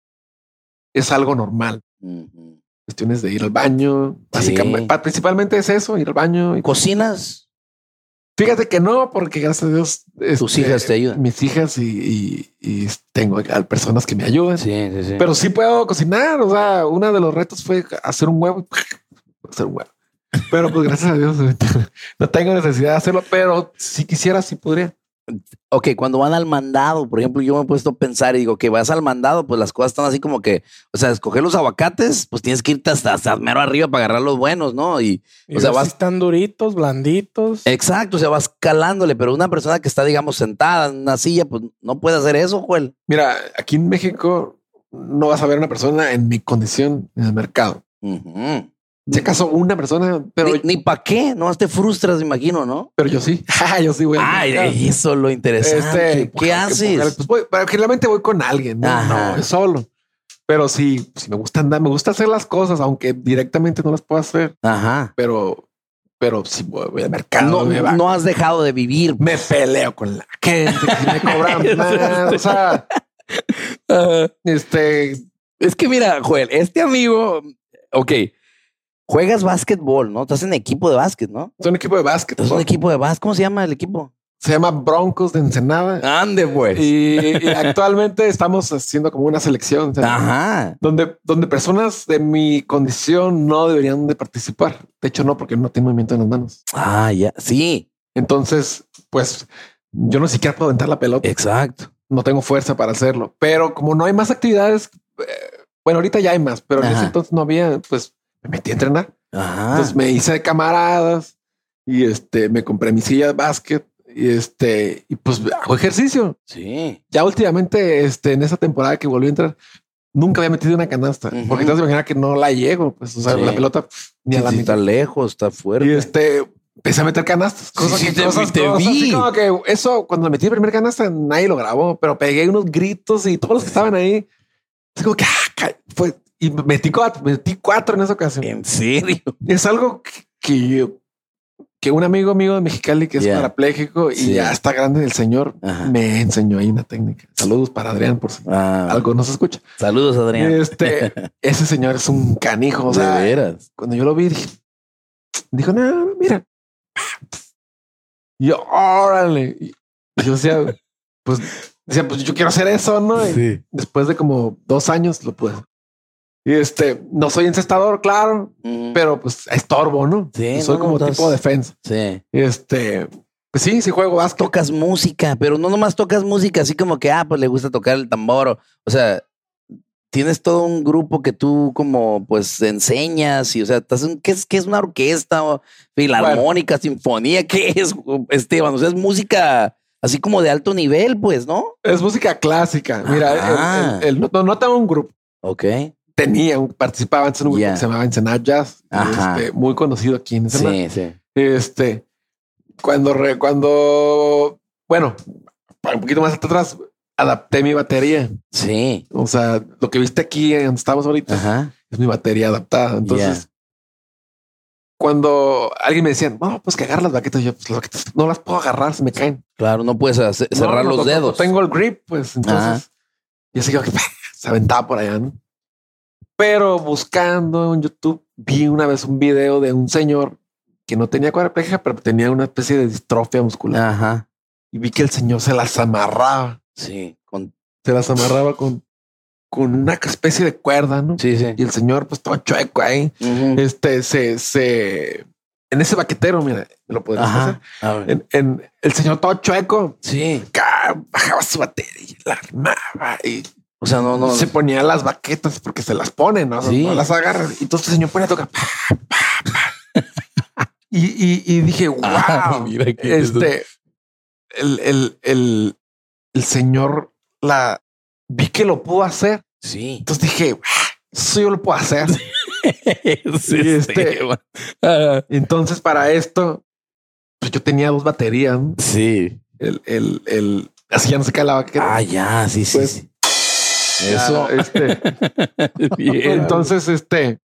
es algo normal. Uh-huh. Cuestiones de ir al baño, básicamente, sí. principalmente es eso, ir al baño. Y ¿cocinas? Fíjate que no, porque gracias a Dios tus este, hijas te ayudan. Mis hijas y, y, y tengo personas que me ayudan. Sí, sí, sí. Pero sí puedo cocinar. O sea, uno de los retos fue hacer un huevo. Hacer un huevo. Pero pues gracias a Dios no tengo necesidad de hacerlo. Pero si quisiera, sí podría. ok, cuando van al mandado, por ejemplo, yo me he puesto a pensar y digo que vas al mandado, pues las cosas están así como que, o sea, escoger los aguacates, pues tienes que irte hasta, hasta mero arriba para agarrar los buenos, ¿no? Y, Y o sea, vas... vas... están duritos, blanditos. Exacto, o sea, vas calándole, pero una persona que está, digamos, sentada en una silla, pues no puede hacer eso, Joel. Mira, aquí en México no vas a ver una persona en mi condición en el mercado. Uh-huh. Si acaso una persona, pero... Ni, ni para qué, no te frustras, imagino, ¿no? Pero yo sí. yo sí voy al Ay, mercado. eso es lo interesante. Este, ¿Qué porque- haces? porque, pues, voy, pero generalmente voy con alguien, no, Ajá. no es solo. Pero sí, sí me gusta andar, me gusta hacer las cosas, aunque directamente no las puedo hacer. Ajá. Pero, pero si voy, voy al mercado, No, me, va- no has dejado de vivir. me peleo con la gente, que si me cobran más, o sea, este, Es que mira, Joel, este amigo, ok, juegas básquetbol, ¿no? Estás en equipo de básquet, ¿no? es un equipo de básquet. Estás en un equipo de básquet. ¿Cómo se llama el equipo? Se llama Broncos de Ensenada. Ande, pues. Y, y actualmente estamos haciendo como una selección, o sea, Ajá. donde, donde personas de mi condición no deberían de participar. De hecho, no, porque no tienen movimiento en las manos. Ah, ya. Sí, Entonces, pues yo no siquiera puedo aventar la pelota. exacto. No tengo fuerza para hacerlo. Pero como no hay más actividades, eh, bueno, ahorita ya hay más, pero en Ajá. ese entonces no había, pues me metí a entrenar. Ajá. Entonces me hice de camaradas y este me compré mi silla de básquet y este y pues hago ejercicio. Sí. Ya últimamente, este en esa temporada que volví a entrar, nunca había metido una canasta Ujú. porque te vas a imaginar que no la llego. Pues o sea, Sí. la pelota pff, ni a la Sí, mitad. está lejos, está fuerte. Y este empecé a meter canastas, cosas Sí, que te- cosas, te cosas vi. así como que eso cuando metí el primer canasta nadie lo grabó, pero pegué unos gritos y todos los que estaban ahí, es como que ah, ca- fue y metí cuatro, metí cuatro en esa ocasión. ¿En serio? Es algo que, que yo, que un amigo mío de Mexicali que es Yeah. parapléjico y Sí. ya está grande el señor Ajá. me enseñó ahí una técnica. Saludos para Adrián por si Ah, algo no se escucha. saludos, Adrián. Este, ese señor es un canijo. O sea, de veras. cuando yo lo vi, dije, dijo, no, no, mira. Y yo, órale. Y yo decía, pues, decía, pues yo quiero hacer eso, ¿no? Y Sí. después de como dos años lo pude. Y este, no soy encestador, claro, Mm, pero pues estorbo, ¿no? Sí, soy no, como no, tipo estás- defensa. sí. Este, pues sí, sí juego básquet. Tocas música, pero no nomás tocas música así como que, ah, pues le gusta tocar el tambor. O, o sea, tienes todo un grupo que tú como pues enseñas y, o sea, estás en- ¿qué es, qué es una orquesta o filarmónica, sinfonía? ¿Qué es, Esteban? O sea, es música así como de alto nivel, pues, ¿no? Es música clásica. Mira, el- Ajá. el- el- no, no tengo un grupo. Ok. Tenía, un- participaba antes en un grupo Ya. que se llamaba Ensenada Jazz, Ajá. este, muy conocido aquí en Ensenada. Sí, sí. Este, cuando, re- cuando, bueno, para un poquito más atrás, adapté mi batería. Sí. O sea, lo que viste aquí donde estamos ahorita Ajá. es mi batería adaptada. Entonces, cuando alguien me decía, no, pues que agarra las baquetas, yo, pues las baquetas no las puedo agarrar, se me caen. Claro, no puedes hacer- No, cerrar no, los no, no, dedos. no tengo el grip, pues entonces, Ajá. y así que se aventaba por allá, ¿no? Pero buscando en YouTube, vi una vez un video de un señor que no tenía cuadriplegia, pero tenía una especie de distrofia muscular. Ajá. Y vi que el señor se las amarraba, Sí. Con... se las amarraba con, con una especie de cuerda, ¿no? Sí, sí. Y el señor, pues todo chueco ahí, Ujú. este, se, se, en ese baquetero, mira, lo podrías hacer. Ajá. A ver. En, en el señor todo chueco, Sí. ca- bajaba su batería y la armaba y O sea, no, no. se ponía las baquetas porque se las pone, ¿no? Sí. No las agarra. Y entonces el señor pone a tocar. pa, pa, pa. y, y, y dije, wow, Ah, mira qué este, el, el, el, el señor la vi que lo pudo hacer. Sí. Entonces dije, "Ah, eso yo lo puedo hacer. Sí, Y este- Ah, Entonces para esto, pues yo tenía dos baterías. ¿no? sí. El, el, el, así ya no se cae la baqueta. Ah, ya, sí, sí. Pues, sí. Eso, este, Bien. entonces, este,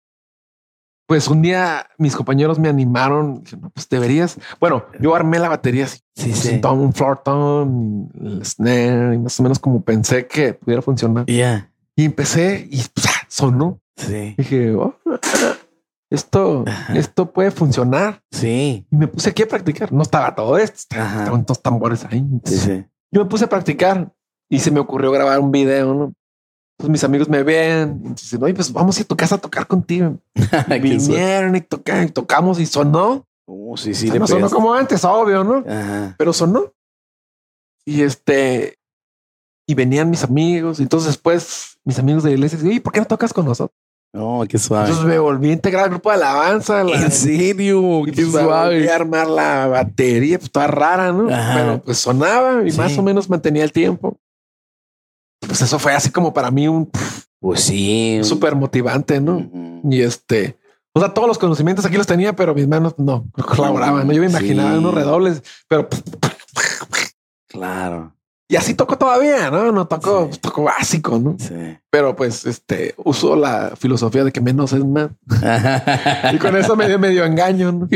pues un día mis compañeros me animaron. Dije, no, pues deberías. Bueno, yo armé la batería así, Sí, sí. un tom, un floor tom, el snare, y más o menos como pensé que pudiera funcionar. Ya. Y empecé y pues, ah, sonó. Sí. Dije, oh, esto, Ajá. esto puede funcionar. Sí. Y me puse aquí a practicar. No estaba todo esto, Ajá. estaban dos tambores ahí. Sí, sí. Yo me puse a practicar y se me ocurrió grabar un video, ¿no? Entonces mis amigos me ven y dicen, oye, pues vamos a ir a tu casa a tocar contigo. Qué Vinieron y tocaron, y tocamos y sonó. Oh, sí, O sí. sea, le no sonó pegaste. como antes, obvio, ¿no? Ajá. Pero sonó. Y este, y venían mis amigos. Entonces después mis amigos de la iglesia decían, ¿y por qué no tocas con nosotros? No, qué suave. Entonces me volví a integrar al grupo de alabanza. La, ¿En serio? Qué pues, suave. Volví a armar la batería, pues toda rara, ¿no? Ajá. Pero pues sonaba y sí. Más o menos mantenía el tiempo. Pues eso fue así como para mí un... Pues sí. Súper motivante, ¿no? Uh-huh. Y este... O sea, todos los conocimientos aquí los tenía, pero mis manos no colaboraban. ¿no? Yo me imaginaba sí. unos redobles, pero... Claro. Y así tocó todavía, ¿no? No tocó, sí. tocó básico, ¿no? Sí. Pero pues, este, uso la filosofía de que menos es más. Y con eso me dio medio engaño, ¿no?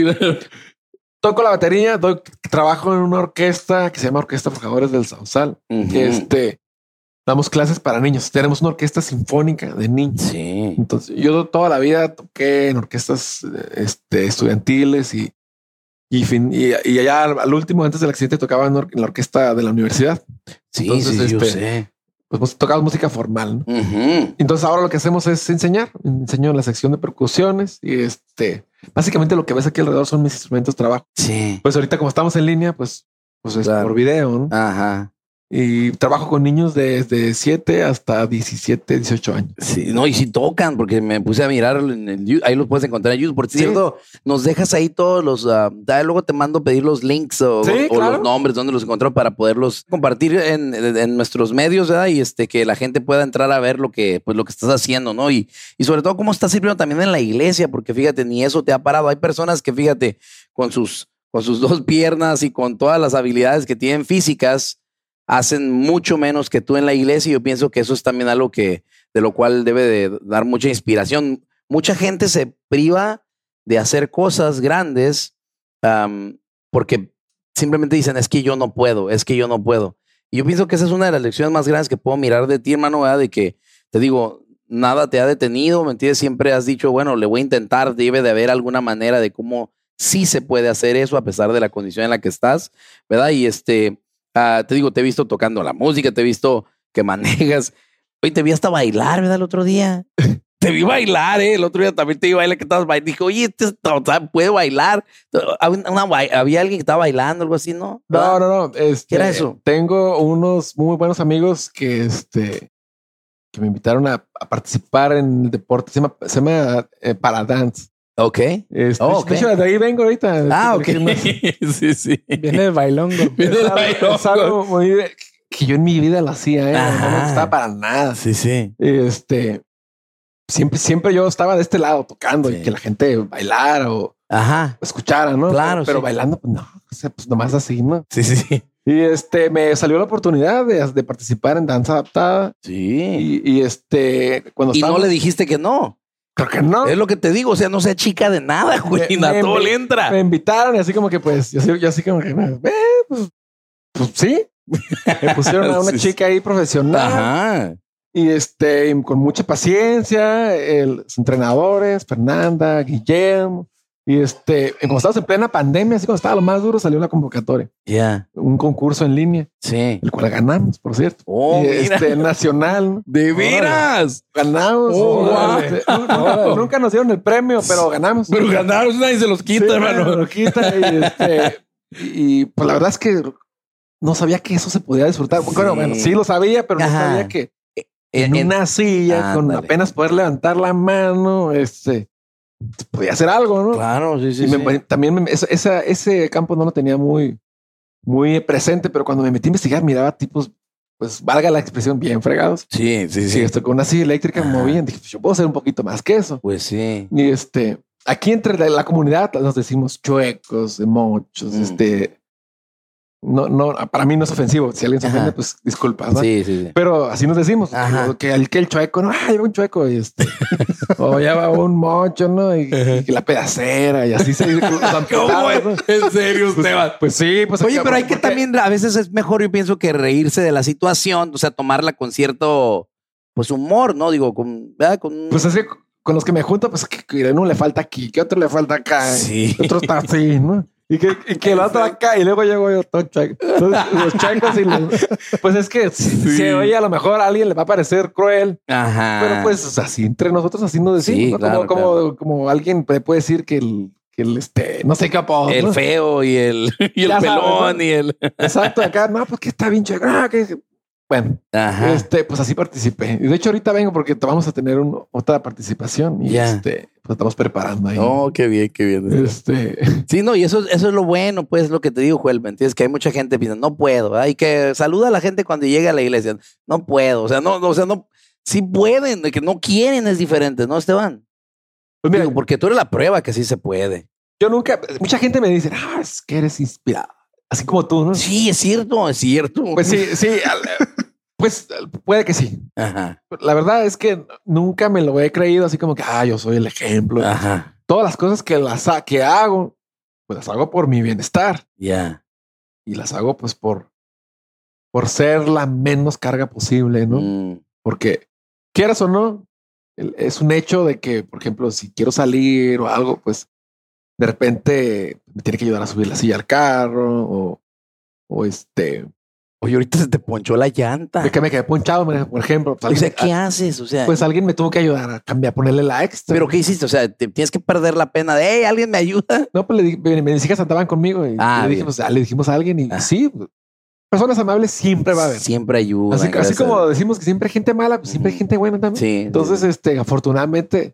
Toco la batería, doy, trabajo en una orquesta que se llama Orquesta Forjadores del Sausal. Uh-huh. Que este... Damos clases para niños. Tenemos una orquesta sinfónica de niños. Sí. Entonces yo toda la vida toqué en orquestas este, estudiantiles y, y, fin, y, y allá al último, antes del accidente, tocaba en, or en la orquesta de la universidad. Sí, Entonces, sí, este, yo sé. Pues, pues tocamos música formal. ¿no? Uh-huh. Entonces ahora lo que hacemos es enseñar. Enseño en la sección de percusiones y este, básicamente lo que ves aquí alrededor son mis instrumentos de trabajo. Sí. Pues ahorita como estamos en línea, pues, pues es claro. por video. ¿no? Ajá. Y trabajo con niños desde siete hasta diecisiete, dieciocho años. Sí, no, y si sí tocan, porque me puse a mirar en el, ahí los puedes encontrar en YouTube. Por cierto, sí. nos dejas ahí todos los, uh, luego te mando pedir los links o, sí, o claro. los nombres donde los encontró para poderlos compartir en, en nuestros medios, ¿verdad? Y este, que la gente pueda entrar a ver lo que, pues, lo que estás haciendo, ¿no? Y, y sobre todo cómo estás sirviendo también en la iglesia, porque fíjate, ni eso te ha parado. Hay personas que, fíjate, con sus, con sus dos piernas y con todas las habilidades que tienen físicas, hacen mucho menos que tú en la iglesia y yo pienso que eso es también algo que de lo cual debe de dar mucha inspiración. Mucha gente se priva de hacer cosas grandes um, porque simplemente dicen es que yo no puedo, es que yo no puedo. Y yo pienso que esa es una de las lecciones más grandes que puedo mirar de ti, hermano, ¿verdad? De que te digo, nada te ha detenido, ¿me entiendes? Siempre has dicho, bueno, le voy a intentar, debe de haber alguna manera de cómo sí se puede hacer eso a pesar de la condición en la que estás, ¿verdad? Y este... Uh, te digo, te he visto tocando la música, te he visto que manejas. Hoy te vi hasta bailar, ¿verdad? El otro día. Te vi bailar, ¿eh? El otro día también te vi bailar que estabas bailando. Dije, oye, este puede bailar. Una, una, había alguien que estaba bailando, algo así, ¿no? ¿verdad? No, no, no. Este, ¿Qué era eso? Tengo unos muy buenos amigos que, este, que me invitaron a, a participar en el deporte. Se llama, se llama eh, Paradance. Ok. Este, oh, okay. De hecho, de ahí vengo ahorita. Ah, ok. sí, sí. Viene el bailongo. Viene el bailongo. Es algo muy que yo en mi vida lo hacía, ¿eh? No me gustaba para nada. Sí, sí. Este, siempre, siempre yo estaba de este lado tocando sí. y que la gente bailara o Ajá. escuchara, ¿no? Claro. Pero, pero sí. bailando, pues no, o sea, pues nomás así, ¿no? Sí, sí, sí. Y este, me salió la oportunidad de, de participar en danza adaptada. Sí. Y, y este, cuando Y estábamos, no le dijiste que no. Creo que no. Es lo que te digo, o sea, no sea chica de nada, güey. A todo le entra. Me invitaron y así como que pues, yo, yo así como que, eh, pues, pues sí. Me pusieron a una sí, chica ahí profesional. Ajá. Y este, con mucha paciencia, el, los entrenadores, Fernanda, Guillermo. Y este, como estábamos en plena pandemia, así cuando estaba lo más duro, salió una convocatoria. Ya. Yeah. Un concurso en línea. Sí. El cual ganamos, por cierto. Oh, y este, nacional. ¿De veras? Ganamos. Oh, wow. este, nunca, nunca nos dieron el premio, pero ganamos. Pero ganamos, nadie se los quita, sí, hermano. Lo quita y este, y pues la verdad es que no sabía que eso se podía disfrutar. Sí. Bueno, bueno, sí lo sabía, pero Ajá. no sabía que en, en una silla, ah, con dale. apenas poder levantar la mano, este, podía hacer algo, ¿no? Claro, sí, sí. Y me, sí. también me, esa, esa, ese campo no lo tenía muy, muy presente, pero cuando me metí a investigar, miraba tipos, pues valga la expresión, bien fregados. Sí, sí, sí. Sí, esto con una silla eléctrica me movían. Dije, pues yo puedo hacer un poquito más que eso. Pues sí. Y este, aquí entre la, la comunidad nos decimos chuecos, mochos, mm. este. No, no, para mí no es ofensivo. Si alguien se ofende, pues disculpas, ¿no? Sí, sí, sí. Pero así nos decimos. Que, que, el, que el chueco, no, ah, lleva un chueco y este. o lleva un mocho, ¿no? Y, y la pedacera y así se dice. ¿Cómo es? ¿No? En serio, pues, Esteban. Pues sí, pues. Oye, pero hay que también, a veces es mejor, yo pienso, que reírse de la situación, o sea, tomarla con cierto, pues, humor, ¿no? Digo, con, ¿verdad? Con... Pues así, con los que me junto, pues, que, que uno le falta aquí, que otro le falta acá. Sí. Otro está así, ¿no? Y que, y que el otro acá, y luego llego yo todo chaco. Entonces, los chacos y los, pues es que sí. si oye, a lo mejor a alguien le va a parecer cruel. Ajá. Pero pues así entre nosotros así nos decimos, sí, ¿no? claro, como, claro. como, como alguien puede decir que el, que el este, no sé qué apodo. El ¿no? feo y el, y el Ya pelón sabes, ¿no? y el. Exacto, acá, no, pues que está bien chido. Ah, que... Bueno, Ajá. este, pues así participé. Y de hecho, ahorita vengo porque vamos a tener un, otra participación y Ya. este, pues estamos preparando ahí. Oh, qué bien, qué bien. Este, Sí, no, y eso, eso es lo bueno, pues, lo que te digo, Joel, ¿me entiendes? Que hay mucha gente que piensa, no puedo, ¿verdad? Y que saluda a la gente cuando llega a la iglesia, no puedo, o sea, no, no, o sea, no, sí pueden, de que no quieren es diferente, ¿no, Esteban? pues mira, Digo, porque tú eres la prueba que sí se puede. yo nunca, mucha gente me dice, ah, es que eres inspirado, así como tú, ¿no? Sí, es cierto, es cierto. Pues sí, sí, al- pues puede que sí. Ajá, La verdad es que nunca me lo he creído así como que, ah, yo soy el ejemplo. ajá, Todas las cosas que las ha- que hago, pues las hago por mi bienestar ya. y las hago pues por, por ser la menos carga posible, ¿no? Mm, Porque quieras o no, el- es un hecho de que, por ejemplo, si quiero salir o algo, pues de repente me tiene que ayudar a subir la silla al carro o, o este, Oye, ahorita se te ponchó la llanta. de que me quedé ponchado, me- por ejemplo. Pues O sea, alguien, ¿qué haces? O sea, pues alguien me tuvo que ayudar a cambiar, a ponerle la extra. ¿pero qué hiciste? O sea, te tienes que perder la pena de, hey, ¿alguien me ayuda? No, pues le dije, mis hijas andaban conmigo y Ah, le, dije, bien. pues, ah, le dijimos a alguien y Ah. sí, pues, personas amables siempre va a haber. Siempre ayuda. Así, así como decimos que siempre hay gente mala, pues siempre hay gente buena también. Sí. Entonces, sí. este, afortunadamente,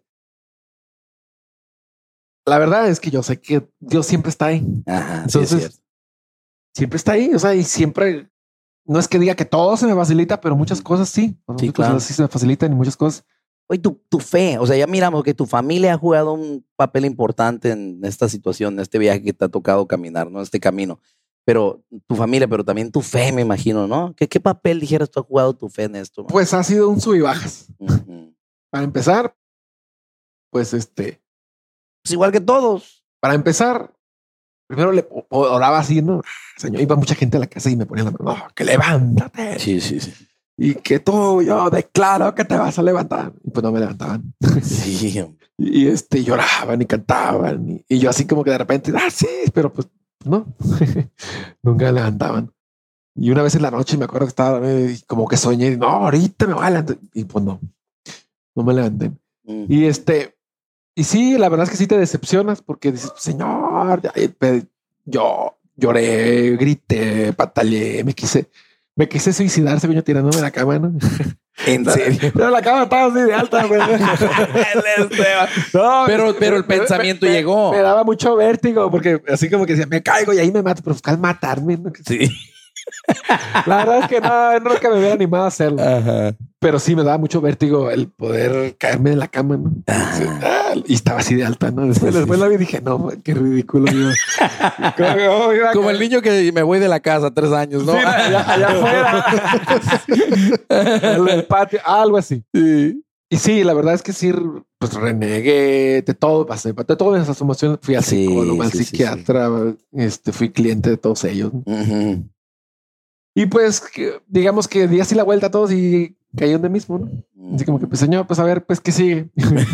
la verdad es que yo sé que Dios siempre está ahí. Ajá, Entonces, sí es cierto. siempre está ahí. O sea, y siempre, no es que diga que todo se me facilita, pero muchas cosas sí. Muchas claro. cosas sí se me facilitan y muchas cosas. Oye, tu, tu fe, o sea, ya miramos que tu familia ha jugado un papel importante en esta situación, en este viaje que te ha tocado caminar, ¿no? Este camino. Pero tu familia, pero también tu fe, me imagino, ¿no? ¿Qué, qué papel dijeras tú ha jugado tu fe en esto? ¿no? Pues ha sido un sub y bajas. Ujú. Para empezar, pues este, Pues igual que todos. para empezar, primero le o- oraba así, ¿no? Señor, iba mucha gente a la casa y me ponía la mano, no, que levántate. Sí, sí, sí. Y que tú, yo declaro que te vas a levantar. Y pues no me levantaban. Sí, hombre. Y este, lloraban y cantaban. Y, y yo así como que de repente, ah, sí, pero pues no. Nunca me levantaban. Y una vez en la noche me acuerdo que estaba eh, como que soñé, no, ahorita me voy a levantar. Y pues no, no me levanté. Mm. Y este, y sí, la verdad es que sí te decepcionas porque dices, señor, ya, eh, pe- yo lloré, grité, pataleé, me quise, me quise suicidar, según yo tirándome de la cama, ¿no? En serio. Pero la cama estaba así de alta, güey. El Esteban. No, Pero- este, pero el me- pensamiento me- me- llegó. Me daba mucho vértigo porque así como que decía, me caigo y ahí me mato, pero buscar matarme. ¿no? Sí. La verdad es que no, no que me hubiera animado a hacerlo. Ajá. Pero sí me daba mucho vértigo el poder caerme de la cama, ¿no? Ajá. Sí, ah, y estaba así de alta, ¿no? Después, Sí, después sí. la vi y dije, no, qué ridículo. Yo. ¿Cómo iba a Como el caer? niño que me voy de la casa tres años, ¿no? Sí, allá, allá afuera. En el patio, algo así. Sí. Y sí, la verdad es que sí, pues renegué de todo, pasé de todas esas emociones. Fui al Sí, psicólogo, al sí, sí, psiquiatra, este, fui cliente de todos ellos. Ujú. Y pues, que- digamos que di así la vuelta a todos y caí donde mismo, ¿no? Así como que, pues, señor, pues a ver, pues, ¿qué sigue?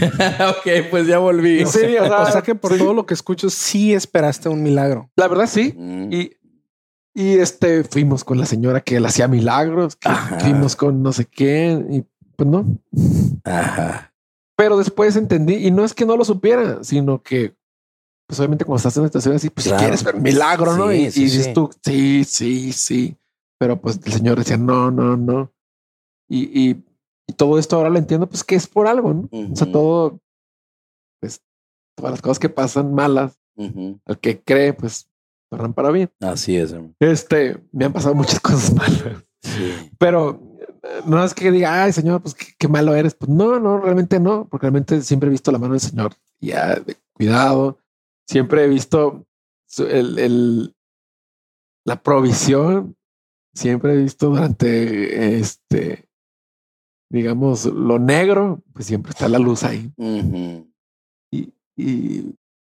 Ok, pues ya volví. Sí, o sea, O sea que por todo lo que escucho, sí esperaste un milagro. la verdad sí. Mm. Y, y este, fuimos con la señora que le hacía milagros, que Ajá. fuimos con no sé qué, y pues no. Ajá. Pero después entendí, y no es que no lo supiera, sino que, pues obviamente cuando estás en una situación así, pues Claro. si quieres ver un milagro, ¿no? Sí, Y, sí, y dices sí. tú, sí, sí, sí. Pero pues el señor decía, no, no, no. Y, y, y todo esto ahora lo entiendo, pues que es por algo, ¿no? O sea, Ujú. todo, pues, todas las cosas que pasan malas, Ujú. al que cree, pues, tornan para bien. Así es, hermano. Este, me han pasado muchas cosas malas, Sí. pero eh, no es que diga, ay, señor, pues qué, qué malo eres. Pues no, no, realmente no, porque realmente siempre he visto la mano del señor ya de cuidado. Siempre he visto su- el, el- la provisión. Siempre he visto durante este, digamos, lo negro, pues siempre está la luz ahí. Ujú. Y, y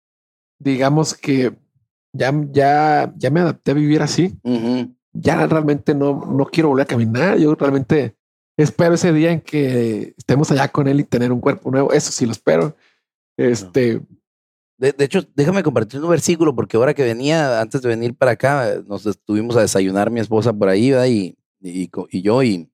digamos que ya, ya, ya me adapté a vivir así. Ujú. Ya realmente no, no quiero volver a caminar. Yo realmente espero ese día en que estemos allá con él y tener un cuerpo nuevo. Eso sí lo espero. Este, De, de hecho, déjame compartir un versículo porque ahora que venía, antes de venir para acá, eh, nos estuvimos a desayunar mi esposa por ahí, ¿verdad? Y, y, co- y yo, y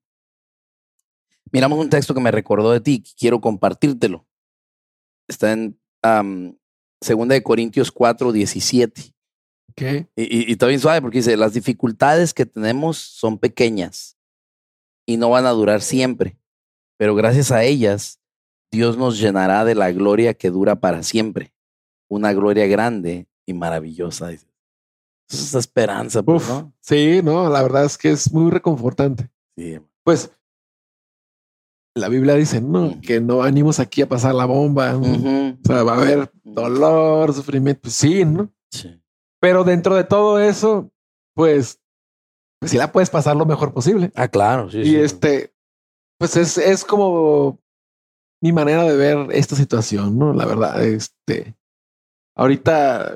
miramos un texto que me recordó de ti, que quiero compartírtelo. Está en, am, Segunda de Corintios cuatro, diecisiete. Okay. Y, y, y está bien suave porque dice, las dificultades que tenemos son pequeñas y no van a durar siempre, pero gracias a ellas, Dios nos llenará de la gloria que dura para siempre. Una gloria grande y maravillosa. Dice. Esa es la esperanza. Pues, Uf, ¿no? Sí, no, la verdad es que es muy reconfortante. Sí. Pues la Biblia dice, no, uh-huh. que no venimos aquí a pasar la bomba. ¿no? Uh-huh. O sea, va a haber dolor, sufrimiento. Pues sí, ¿no? Sí. Pero dentro de todo eso, pues, pues sí la puedes pasar lo mejor posible. Ah, claro. Sí, y sí. este, pues es, es como mi manera de ver esta situación, ¿no? La verdad, este, ahorita,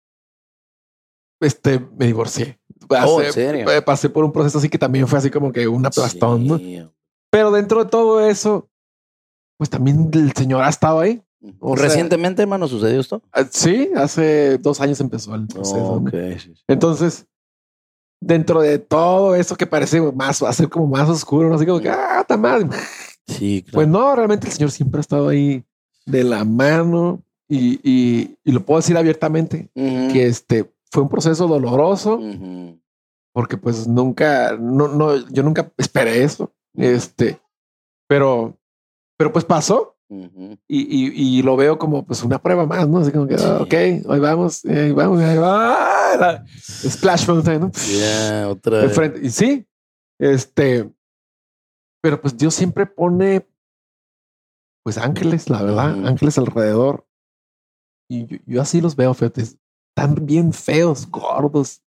este, me divorcié. Pasé, oh, ¿en serio? Pasé por un proceso así que también fue así como que un aplastón, sí. ¿no? Pero dentro de todo eso, pues también el Señor ha estado ahí. O Recientemente, sea, hermano, ¿sucedió esto? Sí, hace dos años empezó el proceso. Oh, okay. ¿no? Sí, sí. Entonces, dentro de todo eso que parece más, va a ser como más oscuro, no así como que, ah, está mal. Sí, claro. Pues no, realmente el Señor siempre ha estado ahí de la mano y, y, y lo puedo decir abiertamente, uh-huh. que este fue un proceso doloroso, uh-huh. porque pues nunca, no, no, yo nunca esperé eso, uh-huh. este, pero, pero pues pasó. Uh-huh. Y, y, y lo veo como pues una prueba más, ¿no? Así como que, sí. oh, ok, hoy vamos, ahí vamos, ahí va. La Splash Mountain, ¿no? Yeah, otra vez. Frente. Y sí, este, pero pues Dios siempre pone pues ángeles, la verdad, uh-huh. ángeles alrededor. Y yo, yo así los veo, fíjate, están bien feos, gordos.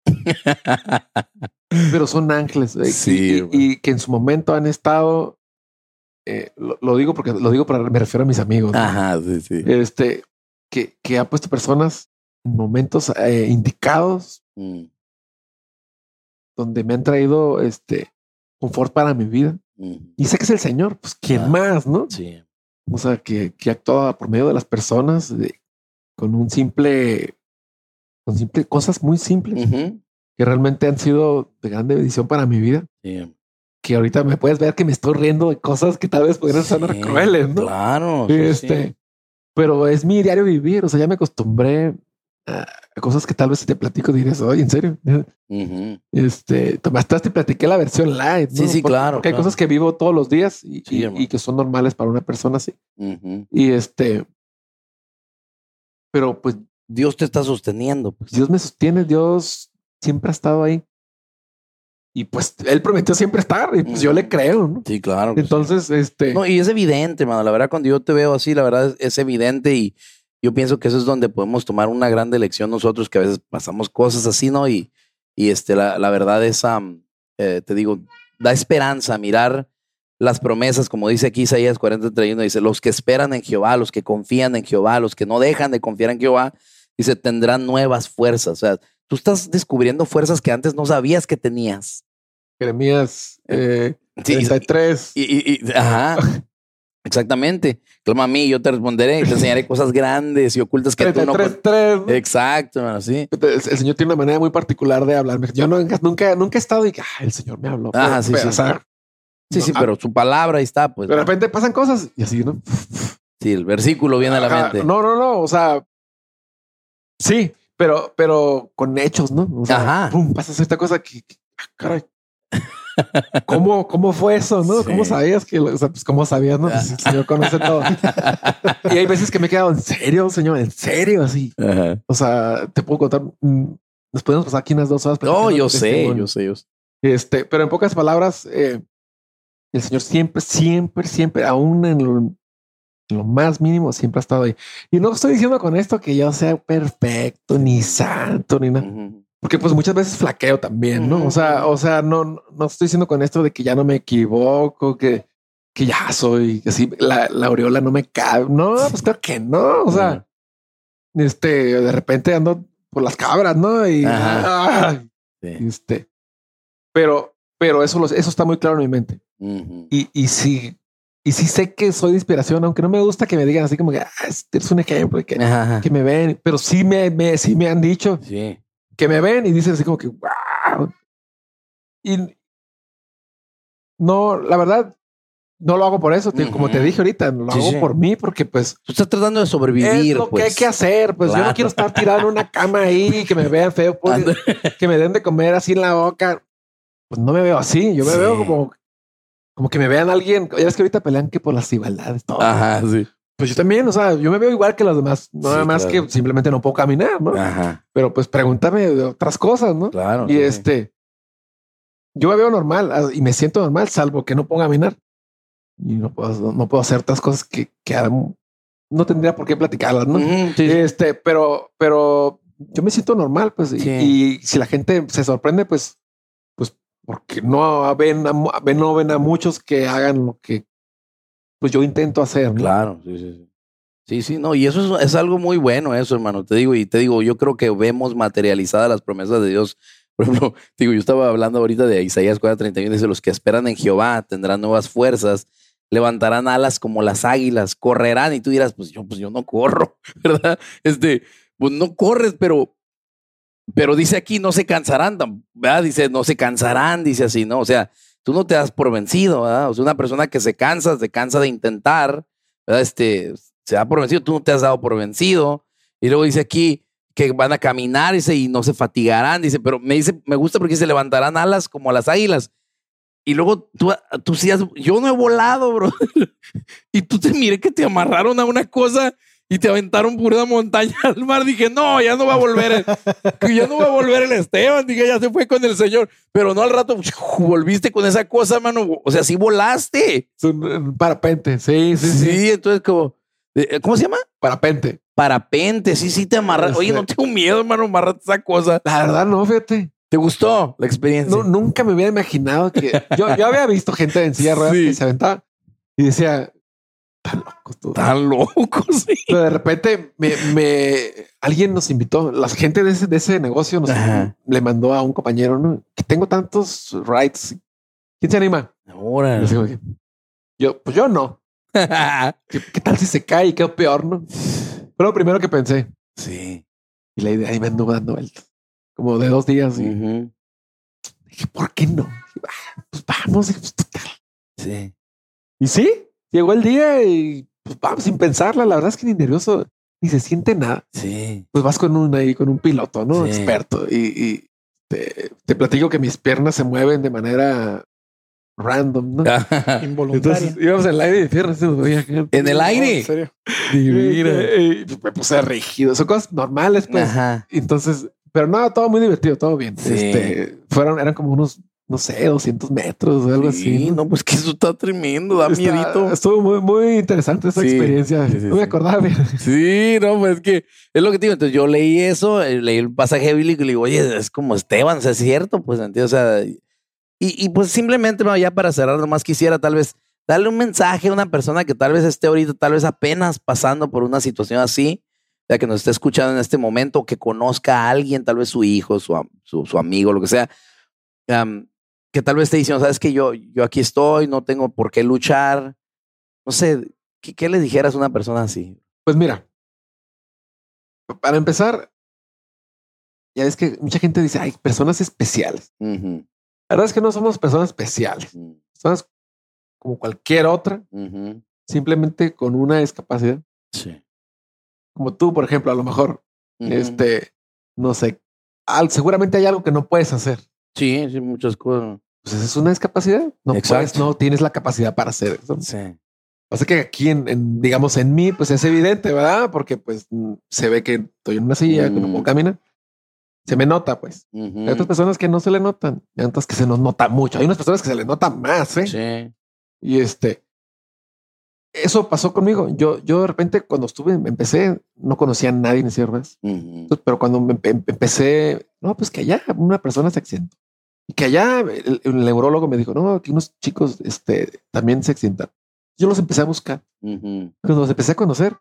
Pero son ángeles. ¿eh? Sí, y, y, y que en su momento han estado. Eh, lo, lo digo porque lo digo para me refiero a mis amigos. ¿no? Ajá, sí, sí. Este que, que ha puesto personas en momentos eh, indicados mm. donde me han traído este confort para mi vida. Mm. Y sé que es el Señor, pues quién ah, más, ¿no? Sí. O sea, que, que actúa por medio de las personas de, con un simple, con simple cosas muy simples uh-huh. que realmente han sido de gran bendición para mi vida. Sí. Que ahorita me puedes ver que me estoy riendo de cosas que tal vez pudieran sí, sonar crueles, ¿no? Claro. Sí, este, sí. Pero es mi diario vivir. O sea, ya me acostumbré a cosas que tal vez te platico y dirías, oye, ¿en serio? Uh-huh. Este, hasta te platiqué la versión light, ¿no? Sí, sí, porque, claro. Porque claro. hay cosas que vivo todos los días y, sí, y, y que son normales para una persona así. Uh-huh. Y este, pero pues Dios te está sosteniendo. Pues. Dios me sostiene, Dios siempre ha estado ahí. Y pues él prometió siempre estar y pues mm. yo le creo, ¿no? Sí, claro. Entonces, sí. este... No, y es evidente, mano. La verdad, cuando yo te veo así, la verdad es, es evidente y yo pienso que eso es donde podemos tomar una gran lección nosotros que a veces pasamos cosas así, ¿no? Y, y este, la, la verdad es, um, eh, te digo, da esperanza mirar las promesas, como dice aquí Isaías cuarenta, treinta y uno, dice, los que esperan en Jehová, los que confían en Jehová, los que no dejan de confiar en Jehová, dice, tendrán nuevas fuerzas. O sea, tú estás descubriendo fuerzas que antes no sabías que tenías. Jeremías eh, sí, treinta y tres. Y, y, y, ajá, exactamente. Clama a mí, yo te responderé y te enseñaré cosas grandes y ocultas que treinta y tres, tú no... tres, ¿no? Exacto, hermano, sí. El, el Señor tiene una manera muy particular de hablarme. Yo no, nunca, nunca he estado y ah, el Señor me habló. Ajá, pero, sí, pero, sí. O sea, sí, no, sí, ah, pero su palabra ahí está, pues. De ¿no? repente pasan cosas y así, ¿no? Sí, el versículo viene ajá, a la mente. No, no, no, o sea, sí, pero, pero con hechos, ¿no? O sea, ajá. Pum, pasa esta cosa que, que caray. ¿Cómo, ¿Cómo fue eso? ¿No? Sí. ¿Cómo sabías que, o sea, pues cómo sabías, no? Pues el Señor conoce todo. Y hay veces que me he quedado, ¿en serio, Señor? ¿En serio? Así. Ajá. O sea, te puedo contar, nos podemos pasar aquí unas dos horas. No, yo sé, yo sé, yo sé. Este, pero en pocas palabras, eh, el Señor siempre, siempre, siempre, aún en lo, en lo más mínimo, siempre ha estado ahí. Y no estoy diciendo con esto que yo sea perfecto, ni santo, ni nada. Uh-huh. Porque pues muchas veces flaqueo también, ¿no? O sea, o sea, no, no estoy diciendo con esto de que ya no me equivoco, que, que ya soy, así la, la aureola no me cabe. No, pues claro que no. O sea, uh-huh. este, de repente ando por las cabras, ¿no? Y ah, sí. este, pero, pero eso, eso está muy claro en mi mente. Uh-huh. Y, y sí, y sí sé que soy de inspiración, aunque no me gusta que me digan así como que ah, es un ejemplo que, uh-huh. que me ven, pero sí me, me, sí me han dicho. Sí. Que me ven y dicen así como que wow. Y no, la verdad, no lo hago por eso. Uh-huh. Como te dije ahorita, lo sí, hago sí. por mí porque pues... Tú estás tratando de sobrevivir. Es lo pues. que hay que hacer. Pues claro. Yo no quiero estar tirado en una cama ahí, que me vean feo, pues, que me den de comer así en la boca. Pues no me veo así. Yo me sí. veo como, como que me vean alguien. Ya ves que ahorita pelean que por las igualdades. Todo. Ajá, sí. Pues yo también, o sea, yo me veo igual que los demás. No sí, nada más claro. que simplemente no puedo caminar, ¿no? Ajá. Pero pues pregúntame de otras cosas, ¿no? Claro. Y sí. este... Yo me veo normal y me siento normal, salvo que no puedo caminar. Y no puedo, no puedo hacer otras cosas que, que no tendría por qué platicarlas, ¿no? Mm, sí. Este, pero, pero yo me siento normal, pues. Sí. Y, y si la gente se sorprende, pues, pues, porque no ven, a, no ven a muchos que hagan lo que pues yo intento hacer, ¿no? Claro, sí, sí, sí. Sí, sí, no, y eso es, es algo muy bueno, eso, hermano. Te digo, y te digo, yo creo que vemos materializadas las promesas de Dios. Por ejemplo, digo, yo estaba hablando ahorita de Isaías cuatro treinta y uno, dice, los que esperan en Jehová tendrán nuevas fuerzas, levantarán alas como las águilas, correrán, y tú dirás, pues yo, pues yo no corro, ¿verdad? Este, pues no corres, pero, pero dice aquí, no se cansarán, ¿verdad? Dice, no se cansarán, dice así, ¿no? O sea, tú no te das por vencido, ¿verdad? O sea, una persona que se cansa, se cansa de intentar, ¿verdad? Este, se da por vencido, tú no te has dado por vencido. Y luego dice aquí, que van a caminar, dice, y no se fatigarán, dice, pero me dice, me gusta porque se levantarán alas como las águilas. Y luego tú, tú sí has, yo no he volado, bro. Y tú te miré que te amarraron a una cosa y te aventaron por una montaña al mar. Dije, no, ya no va a volver, el, ya no va a volver el Esteban. Dije, ya se fue con el Señor. Pero no al rato volviste con esa cosa, mano. O sea, sí volaste. Un parapente, sí, sí, sí. Sí, entonces como, ¿cómo se llama? Parapente. Parapente, sí, sí te amarras. Oye, no tengo miedo, hermano, amarrarte esa cosa. La verdad, no, fíjate. ¿Te gustó la experiencia? No, nunca me hubiera imaginado que... Yo, yo había visto gente en silla de ruedas sí. que se aventaba y decía, tan locos todos. Tan locos, sí. Pero de repente me, me... alguien nos invitó, la gente de ese, de ese negocio nos le mandó a un compañero, ¿no? Que tengo tantos rides. ¿Quién se anima? Ahora. Yo, pues yo no. ¿Qué, ¿Qué tal si se cae y quedó peor, no? Fue lo primero que pensé. Sí. Y la idea ahí me anduvo dando vueltas. Como de dos días. Y uh-huh. dije, ¿por qué no? Dije, ah, pues vamos. Pues, total. Sí. Y sí, llegó el día y pues vamos sin pensarla. La verdad es que ni nervioso ni se siente nada. Sí. Pues vas con un ahí, con un piloto, ¿no? Sí. Experto. Y, y te, te platico que mis piernas se mueven de manera random, ¿no? Involuntaria. Entonces íbamos en el aire de piernas. ¿En el aire? ¿En serio? Divina. Y me puse rígido. Son cosas normales, pues. Ajá. Entonces, pero no, todo muy divertido, todo bien. Sí. Este, fueron, eran como unos, no sé, doscientos metros o algo sí, así. No, pues que eso está tremendo, da está, miedito. Estuvo muy, muy interesante esa sí. experiencia. Sí, sí, no me acordaba bien. Sí, no, pues es que es lo que te digo. Entonces yo leí eso, leí el pasaje bíblico y le digo, oye, es como Esteban, o sea, es cierto, pues, ¿entiendes? O sea, y, y pues simplemente, ya para cerrar, nomás quisiera tal vez darle un mensaje a una persona que tal vez esté ahorita, tal vez apenas pasando por una situación así, ya que nos esté escuchando en este momento, que conozca a alguien, tal vez su hijo, su, su, su amigo, lo que sea, um, que tal vez esté diciendo, sabes que yo, yo aquí estoy, no tengo por qué luchar. No sé, ¿qué, qué le dijeras a una persona así? Pues mira, para empezar, ya ves que mucha gente dice, hay personas especiales. Uh-huh. La verdad es que no somos personas especiales. Uh-huh. Somos como cualquier otra, uh-huh. simplemente con una discapacidad. Sí. Como tú, por ejemplo, a lo mejor, uh-huh. este, no sé, al, seguramente hay algo que no puedes hacer. Sí, sí, muchas cosas. Pues esa es una discapacidad. No puedes, no tienes la capacidad para hacer eso. Sí. O sea que aquí, en, en, digamos, en mí, pues es evidente, ¿verdad? Porque pues se ve que estoy en una silla, uh-huh. que no puedo caminar. Se me nota, pues. Uh-huh. Hay otras personas que no se le notan. Hay otras que se nos nota mucho. Hay unas personas que se les nota más, ¿eh? Sí. Y este, eso pasó conmigo. Yo, yo de repente cuando estuve, empecé, no conocía a nadie en cierres. Uh-huh. Entonces, pero cuando me empe- empecé, no, pues que allá una persona se accidentó. Y que allá el, el neurólogo me dijo, no, que unos chicos este, también se accidentaron. Yo los empecé a buscar. Uh-huh. Cuando los empecé a conocer,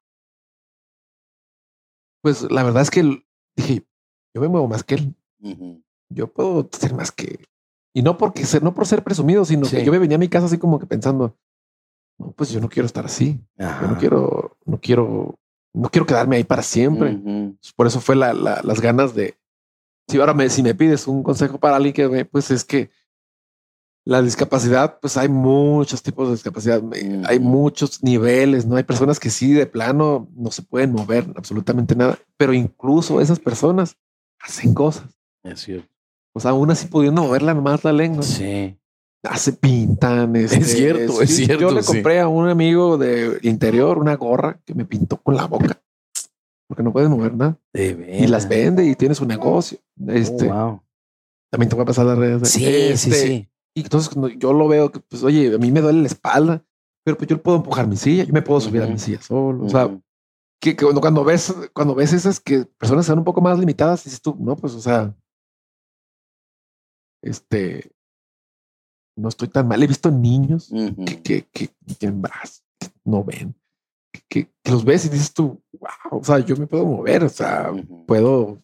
pues la verdad es que dije, yo me muevo más que él. Uh-huh. Yo puedo ser más que él. Y no porque ser, no por ser presumido, sino sí. que yo me venía a mi casa así como que pensando, no, pues yo no quiero estar así. Ajá. Yo no quiero, no quiero, no quiero quedarme ahí para siempre. Uh-huh. Por eso fue la, la, las ganas de, si ahora me, si me pides un consejo para alguien que ve, pues es que la discapacidad, pues hay muchos tipos de discapacidad, mm. hay muchos niveles, ¿no? Hay personas que sí de plano no se pueden mover absolutamente nada, pero incluso esas personas hacen cosas. Es cierto. O sea, aún así pudiendo moverla más la lengua. Sí. Hace pintan. Este, es cierto, es sí, cierto. Yo le sí. compré a un amigo del interior una gorra que me pintó con la boca porque no puedes mover nada. De y las vende y tiene su negocio. Este, oh, wow. También te voy a pasar las redes. Sí, este, sí, sí. Y entonces cuando yo lo veo que, pues, oye, a mí me duele la espalda, pero pues yo puedo empujar mi silla, yo me puedo subir uh-huh. a mi silla solo. Uh-huh. O sea, que, que cuando, cuando ves, cuando ves esas que personas son un poco más limitadas, dices tú, no, pues, o sea, este, no estoy tan mal. He visto niños uh-huh. que, que, que, que tienen brazos, que no ven, que, que, que los ves y dices tú, wow, o sea, yo me puedo mover, o sea, uh-huh. puedo.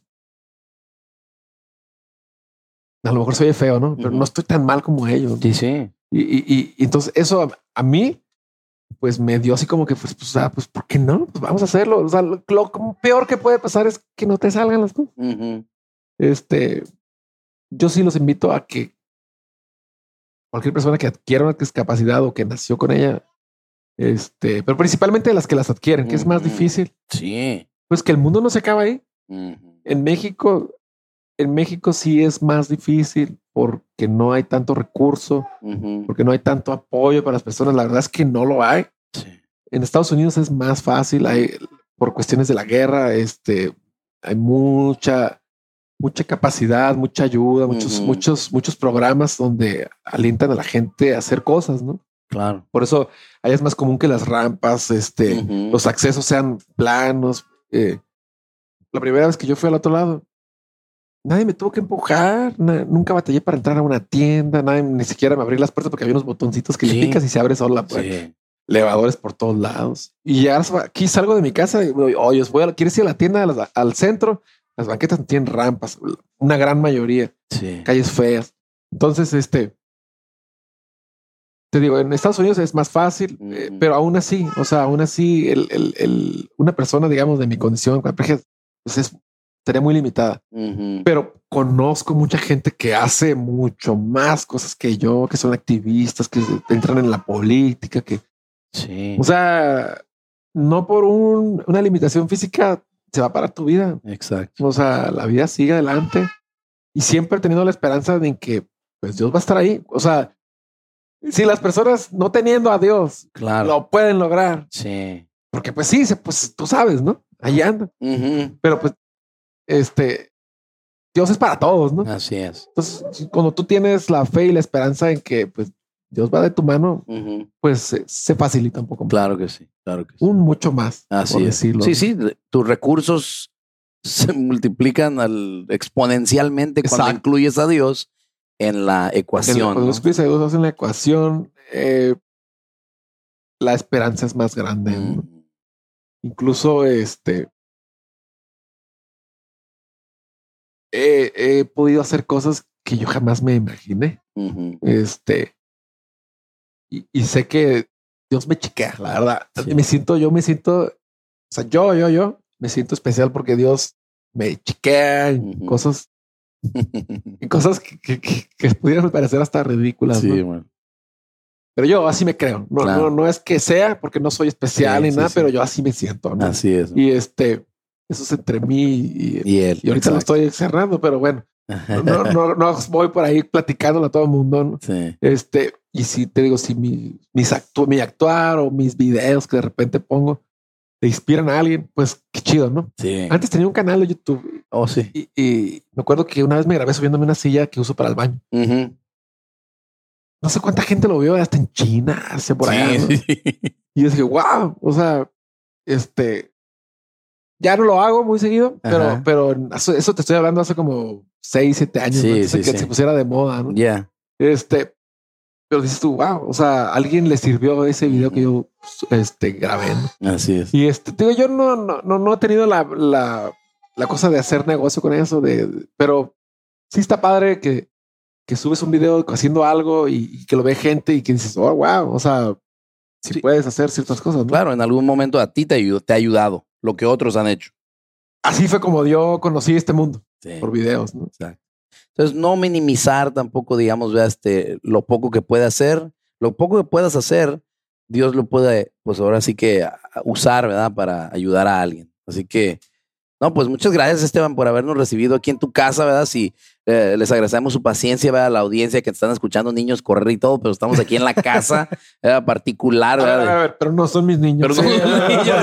A lo mejor soy feo, ¿no? Pero uh-huh. no estoy tan mal como ellos. Sí, sí. Y, y, y entonces eso a, a mí, pues me dio así como que, pues, pues, ah, pues, ¿por qué no? Pues vamos a hacerlo. O sea, lo, lo peor que puede pasar es que no te salgan las cosas. Uh-huh. Este, yo sí los invito a que cualquier persona que adquiera una discapacidad o que nació con ella, este, pero principalmente las que las adquieren, uh-huh. que es más difícil. Sí. Pues que el mundo no se acaba ahí. Uh-huh. En México, en México sí es más difícil porque no hay tanto recurso, uh-huh. porque no hay tanto apoyo para las personas. La verdad es que no lo hay. Sí. En Estados Unidos es más fácil, hay, por cuestiones de la guerra, este, hay mucha, mucha capacidad, mucha ayuda, muchos, uh-huh. muchos, muchos programas donde alientan a la gente a hacer cosas, ¿no? Claro. Por eso allá es más común que las rampas, este, uh-huh. los accesos sean planos. Eh, la primera vez que yo fui al otro lado, nadie me tuvo que empujar, na, nunca batallé para entrar a una tienda, nadie ni siquiera me abrí las puertas porque había unos botoncitos que sí. le picas y se abre sola la puerta. Sí. Elevadores por todos lados. Y ya aquí salgo de mi casa y oye, voy a, ¿quieres ir a la tienda al, al centro? Las banquetas tienen rampas, una gran mayoría, sí. calles feas. Entonces, este, te digo, en Estados Unidos es más fácil, mm. eh, pero aún así, o sea, aún así, el, el, el, una persona, digamos, de mi condición, pues es sería muy limitada, uh-huh. pero conozco mucha gente que hace mucho más cosas que yo, que son activistas, que entran en la política, que, sí. o sea, no por un, una limitación física se va a parar tu vida. Exacto. O sea, la vida sigue adelante y siempre teniendo la esperanza de que, pues, Dios va a estar ahí. O sea, si las personas no teniendo a Dios, claro. lo pueden lograr. Sí. Porque, pues, sí, pues tú sabes, ¿no? Ahí anda. Uh-huh. Pero, pues, Este, Dios es para todos, ¿no? Así es. Entonces, cuando tú tienes la fe y la esperanza en que pues Dios va de tu mano, uh-huh. pues se, se facilita un poco más. Claro que sí, claro que sí. Un mucho más. Así por es. Decirlo. Sí, sí, tus recursos se multiplican al, exponencialmente Exacto. cuando incluyes a Dios en la ecuación. Cuando ¿no? incluyes a Dios en la ecuación, eh, la esperanza es más grande. Uh-huh. ¿no? Incluso este He, he podido hacer cosas que yo jamás me imaginé. Uh-huh. Este, y, y sé que Dios me chiquea, la verdad. Sí. Me siento, yo me siento, o sea, yo, yo, yo me siento especial porque Dios me chiquea en uh-huh. cosas, en cosas que, que, que, que pudieran parecer hasta ridículas. Sí, ¿no? bueno. Pero yo así me creo. No, claro. no, no es que sea porque no soy especial sí, ni sí, nada, sí. pero yo así me siento. ¿no? Así es. Y este, eso es entre mí y, y él. Y ahorita Exacto. lo estoy cerrando, pero bueno, no, no, no voy por ahí platicándolo a todo el mundo. ¿no? Sí. Este, y si te digo, si mi, mis actu mi actuar o mis videos que de repente pongo te inspiran a alguien, pues qué chido, ¿no? Sí. Antes tenía un canal de YouTube. Oh, sí. Y, y me acuerdo que una vez me grabé subiéndome una silla que uso para el baño. Uh-huh. No sé cuánta gente lo vio hasta en China, hace por sí, allá. ¿no? Sí. Y yo dije, wow, o sea, este, ya no lo hago muy seguido, Ajá. pero, pero eso te estoy hablando hace como seis, siete años, sí, ¿no? sí, que sí. se pusiera de moda, ¿no? Ya. Yeah. Este, pero dices tú, wow, o sea, a alguien le sirvió ese video que yo este, grabé, ¿no? Así es. Y este, digo, yo no, no, no, no he tenido la, la, la cosa de hacer negocio con eso, de, pero sí está padre que, que subes un video haciendo algo y, y que lo ve gente y que dices, oh, wow, o sea, si sí. puedes hacer ciertas cosas, ¿no? Claro, en algún momento a ti te, ayudó, te ha ayudado lo que otros han hecho. Así fue como yo conocí este mundo, sí. por videos, ¿no? Exacto. Entonces, no minimizar tampoco, digamos, ¿verdad? Este, lo poco que puede hacer, lo poco que puedas hacer, Dios lo puede, pues ahora sí que usar, ¿verdad? Para ayudar a alguien. Así que, no, pues muchas gracias, Esteban, por habernos recibido aquí en tu casa, ¿verdad? Sí, eh, les agradecemos su paciencia, ¿verdad? La audiencia que te están escuchando, niños correr y todo, pero estamos aquí en la casa, ¿verdad? Particular, ¿verdad? A ver, a ver, pero no son mis niños. Pero son mis niños.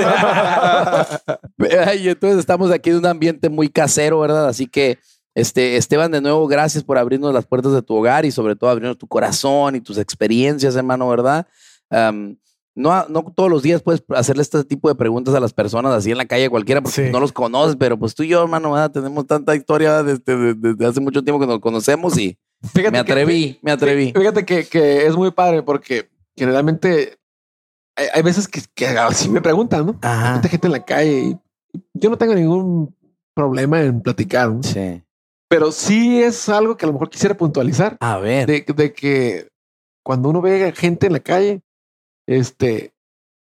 Y entonces estamos aquí en un ambiente muy casero, ¿verdad? Así que, este, Esteban, de nuevo, gracias por abrirnos las puertas de tu hogar y sobre todo abrirnos tu corazón y tus experiencias, hermano, ¿verdad? Um, No, no todos los días puedes hacerle este tipo de preguntas a las personas así en la calle cualquiera porque sí. no los conoces, pero pues tú y yo, hermano, ¿verdad? Tenemos tanta historia desde, desde hace mucho tiempo que nos conocemos y fíjate me atreví, que, me atreví. Fíjate que, que es muy padre porque generalmente hay, hay veces que, que así me preguntan, ¿no? Hay gente en la calle y yo no tengo ningún problema en platicar, ¿no? Sí. Pero sí es algo que a lo mejor quisiera puntualizar. A ver. De, de que cuando uno ve gente en la calle, Este,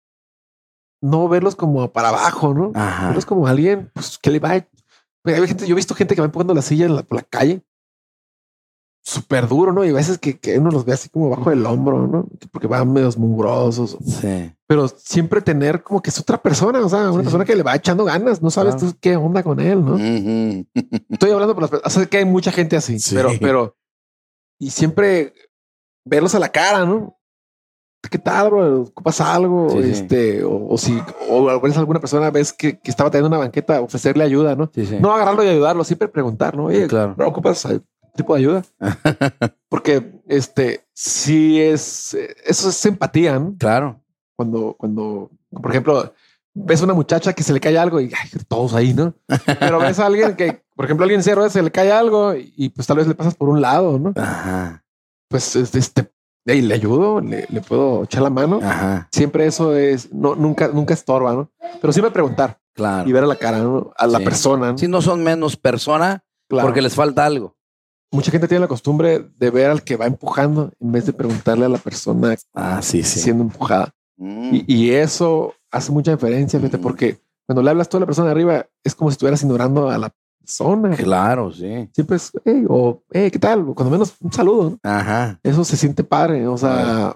no verlos como para abajo, ¿no? Ajá. Verlos como alguien, pues, que le va. Hay gente, yo he visto gente que va empujando la silla en la, por la calle, súper duro, ¿no? Y a veces que, que uno los ve así como bajo del hombro, ¿no? Porque van medios mugrosos. Sí. Pero siempre tener como que es otra persona, o sea, una sí. persona que le va echando ganas, no sabes claro. tú qué onda con él, ¿no? Uh-huh. Estoy hablando por las personas, o sea, que hay mucha gente así, sí. pero, pero, y siempre verlos a la cara, ¿no? ¿Qué tal, bro? ¿Ocupas algo? Sí, este, sí. O, o si, o ves alguna persona, ves que, que estaba teniendo una banqueta, ofrecerle ayuda, ¿no? Sí, sí. No agarrarlo y ayudarlo, siempre preguntar, ¿no? Oye, sí, claro. bro, ¿ocupas tipo de ayuda? Porque este, sí es, eso es empatía, ¿no? Claro. Cuando, cuando, por ejemplo, ves a una muchacha que se le cae algo y ay, todos ahí, ¿no? Pero ves a alguien que, por ejemplo, a alguien cero se le cae algo y, y pues tal vez le pasas por un lado, ¿no? Ajá. Pues este, hey, le ayudo, le, le puedo echar la mano. Ajá. Siempre eso es, no, nunca, nunca estorba, ¿no? Pero siempre preguntar. Claro. Y ver a la cara, ¿no? A la sí. persona, ¿no? Si no son menos persona, claro. porque les falta algo. Mucha gente tiene la costumbre de ver al que va empujando en vez de preguntarle a la persona ah, sí, sí. siendo empujada. Mm. Y, y eso hace mucha diferencia, fíjate, mm. porque cuando le hablas tú a la persona de arriba, es como si estuvieras ignorando a la persona. Claro, sí. Siempre es, hey, o, hey, ¿qué tal? O cuando menos un saludo, ¿no? Ajá. Eso se siente padre. O sea,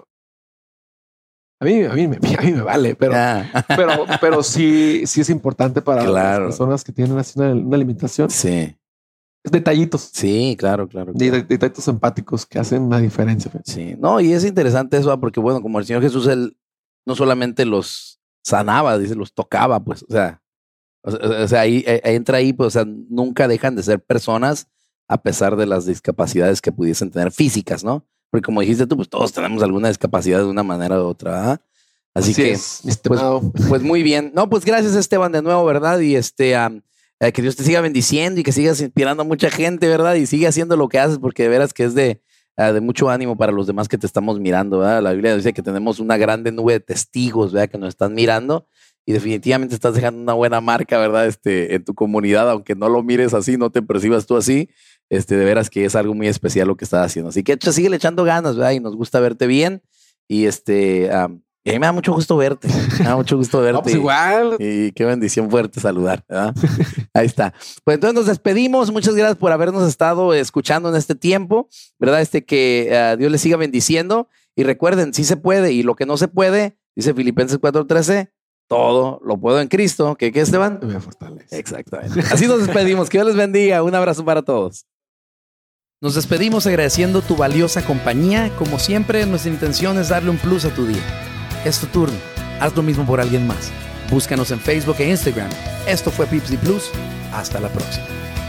a mí, a mí, me, a mí me vale, pero, ah. pero, pero sí, sí es importante para claro. las personas que tienen así una, una limitación. Sí. Detallitos. Sí, claro, claro. claro. Detallitos empáticos que hacen una diferencia. Sí, no, y es interesante eso, porque bueno, como el Señor Jesús, él no solamente los sanaba, dice, los tocaba, pues, o sea, o sea, o sea ahí, ahí entra ahí, pues, o sea, nunca dejan de ser personas a pesar de las discapacidades que pudiesen tener físicas, ¿no? Porque como dijiste tú, pues todos tenemos alguna discapacidad de una manera u otra, ¿verdad? Así, Así que, es, pues, pues muy bien. No, pues gracias, Esteban, de nuevo, ¿verdad? Y este... Um, Eh, que Dios te siga bendiciendo y que sigas inspirando a mucha gente, ¿verdad? Y sigue haciendo lo que haces porque de veras que es de, uh, de mucho ánimo para los demás que te estamos mirando, ¿verdad? La Biblia dice que tenemos una grande nube de testigos, ¿verdad? Que nos están mirando y definitivamente estás dejando una buena marca, ¿verdad? Este, en tu comunidad, aunque no lo mires así, no te percibas tú así, este, de veras que es algo muy especial lo que estás haciendo. Así que sigue echando ganas, ¿verdad? Y nos gusta verte bien y este... Um, Y a mí me da mucho gusto verte. Me da mucho gusto verte. No, pues igual. Y, y qué bendición fuerte saludar, ¿verdad? Ahí está. Pues entonces nos despedimos. Muchas gracias por habernos estado escuchando en este tiempo, ¿verdad? Este que uh, Dios les siga bendiciendo. Y recuerden, sí se puede. Y lo que no se puede, dice Filipenses cuatro trece, todo lo puedo en Cristo. ¿Qué, qué Esteban? Me fortalece. Exactamente. Así nos despedimos. Que Dios les bendiga. Un abrazo para todos. Nos despedimos agradeciendo tu valiosa compañía. Como siempre, nuestra intención es darle un plus a tu día. Es tu turno. Haz lo mismo por alguien más. Búscanos en Facebook e Instagram. Esto fue Pipsy Plus. Hasta la próxima.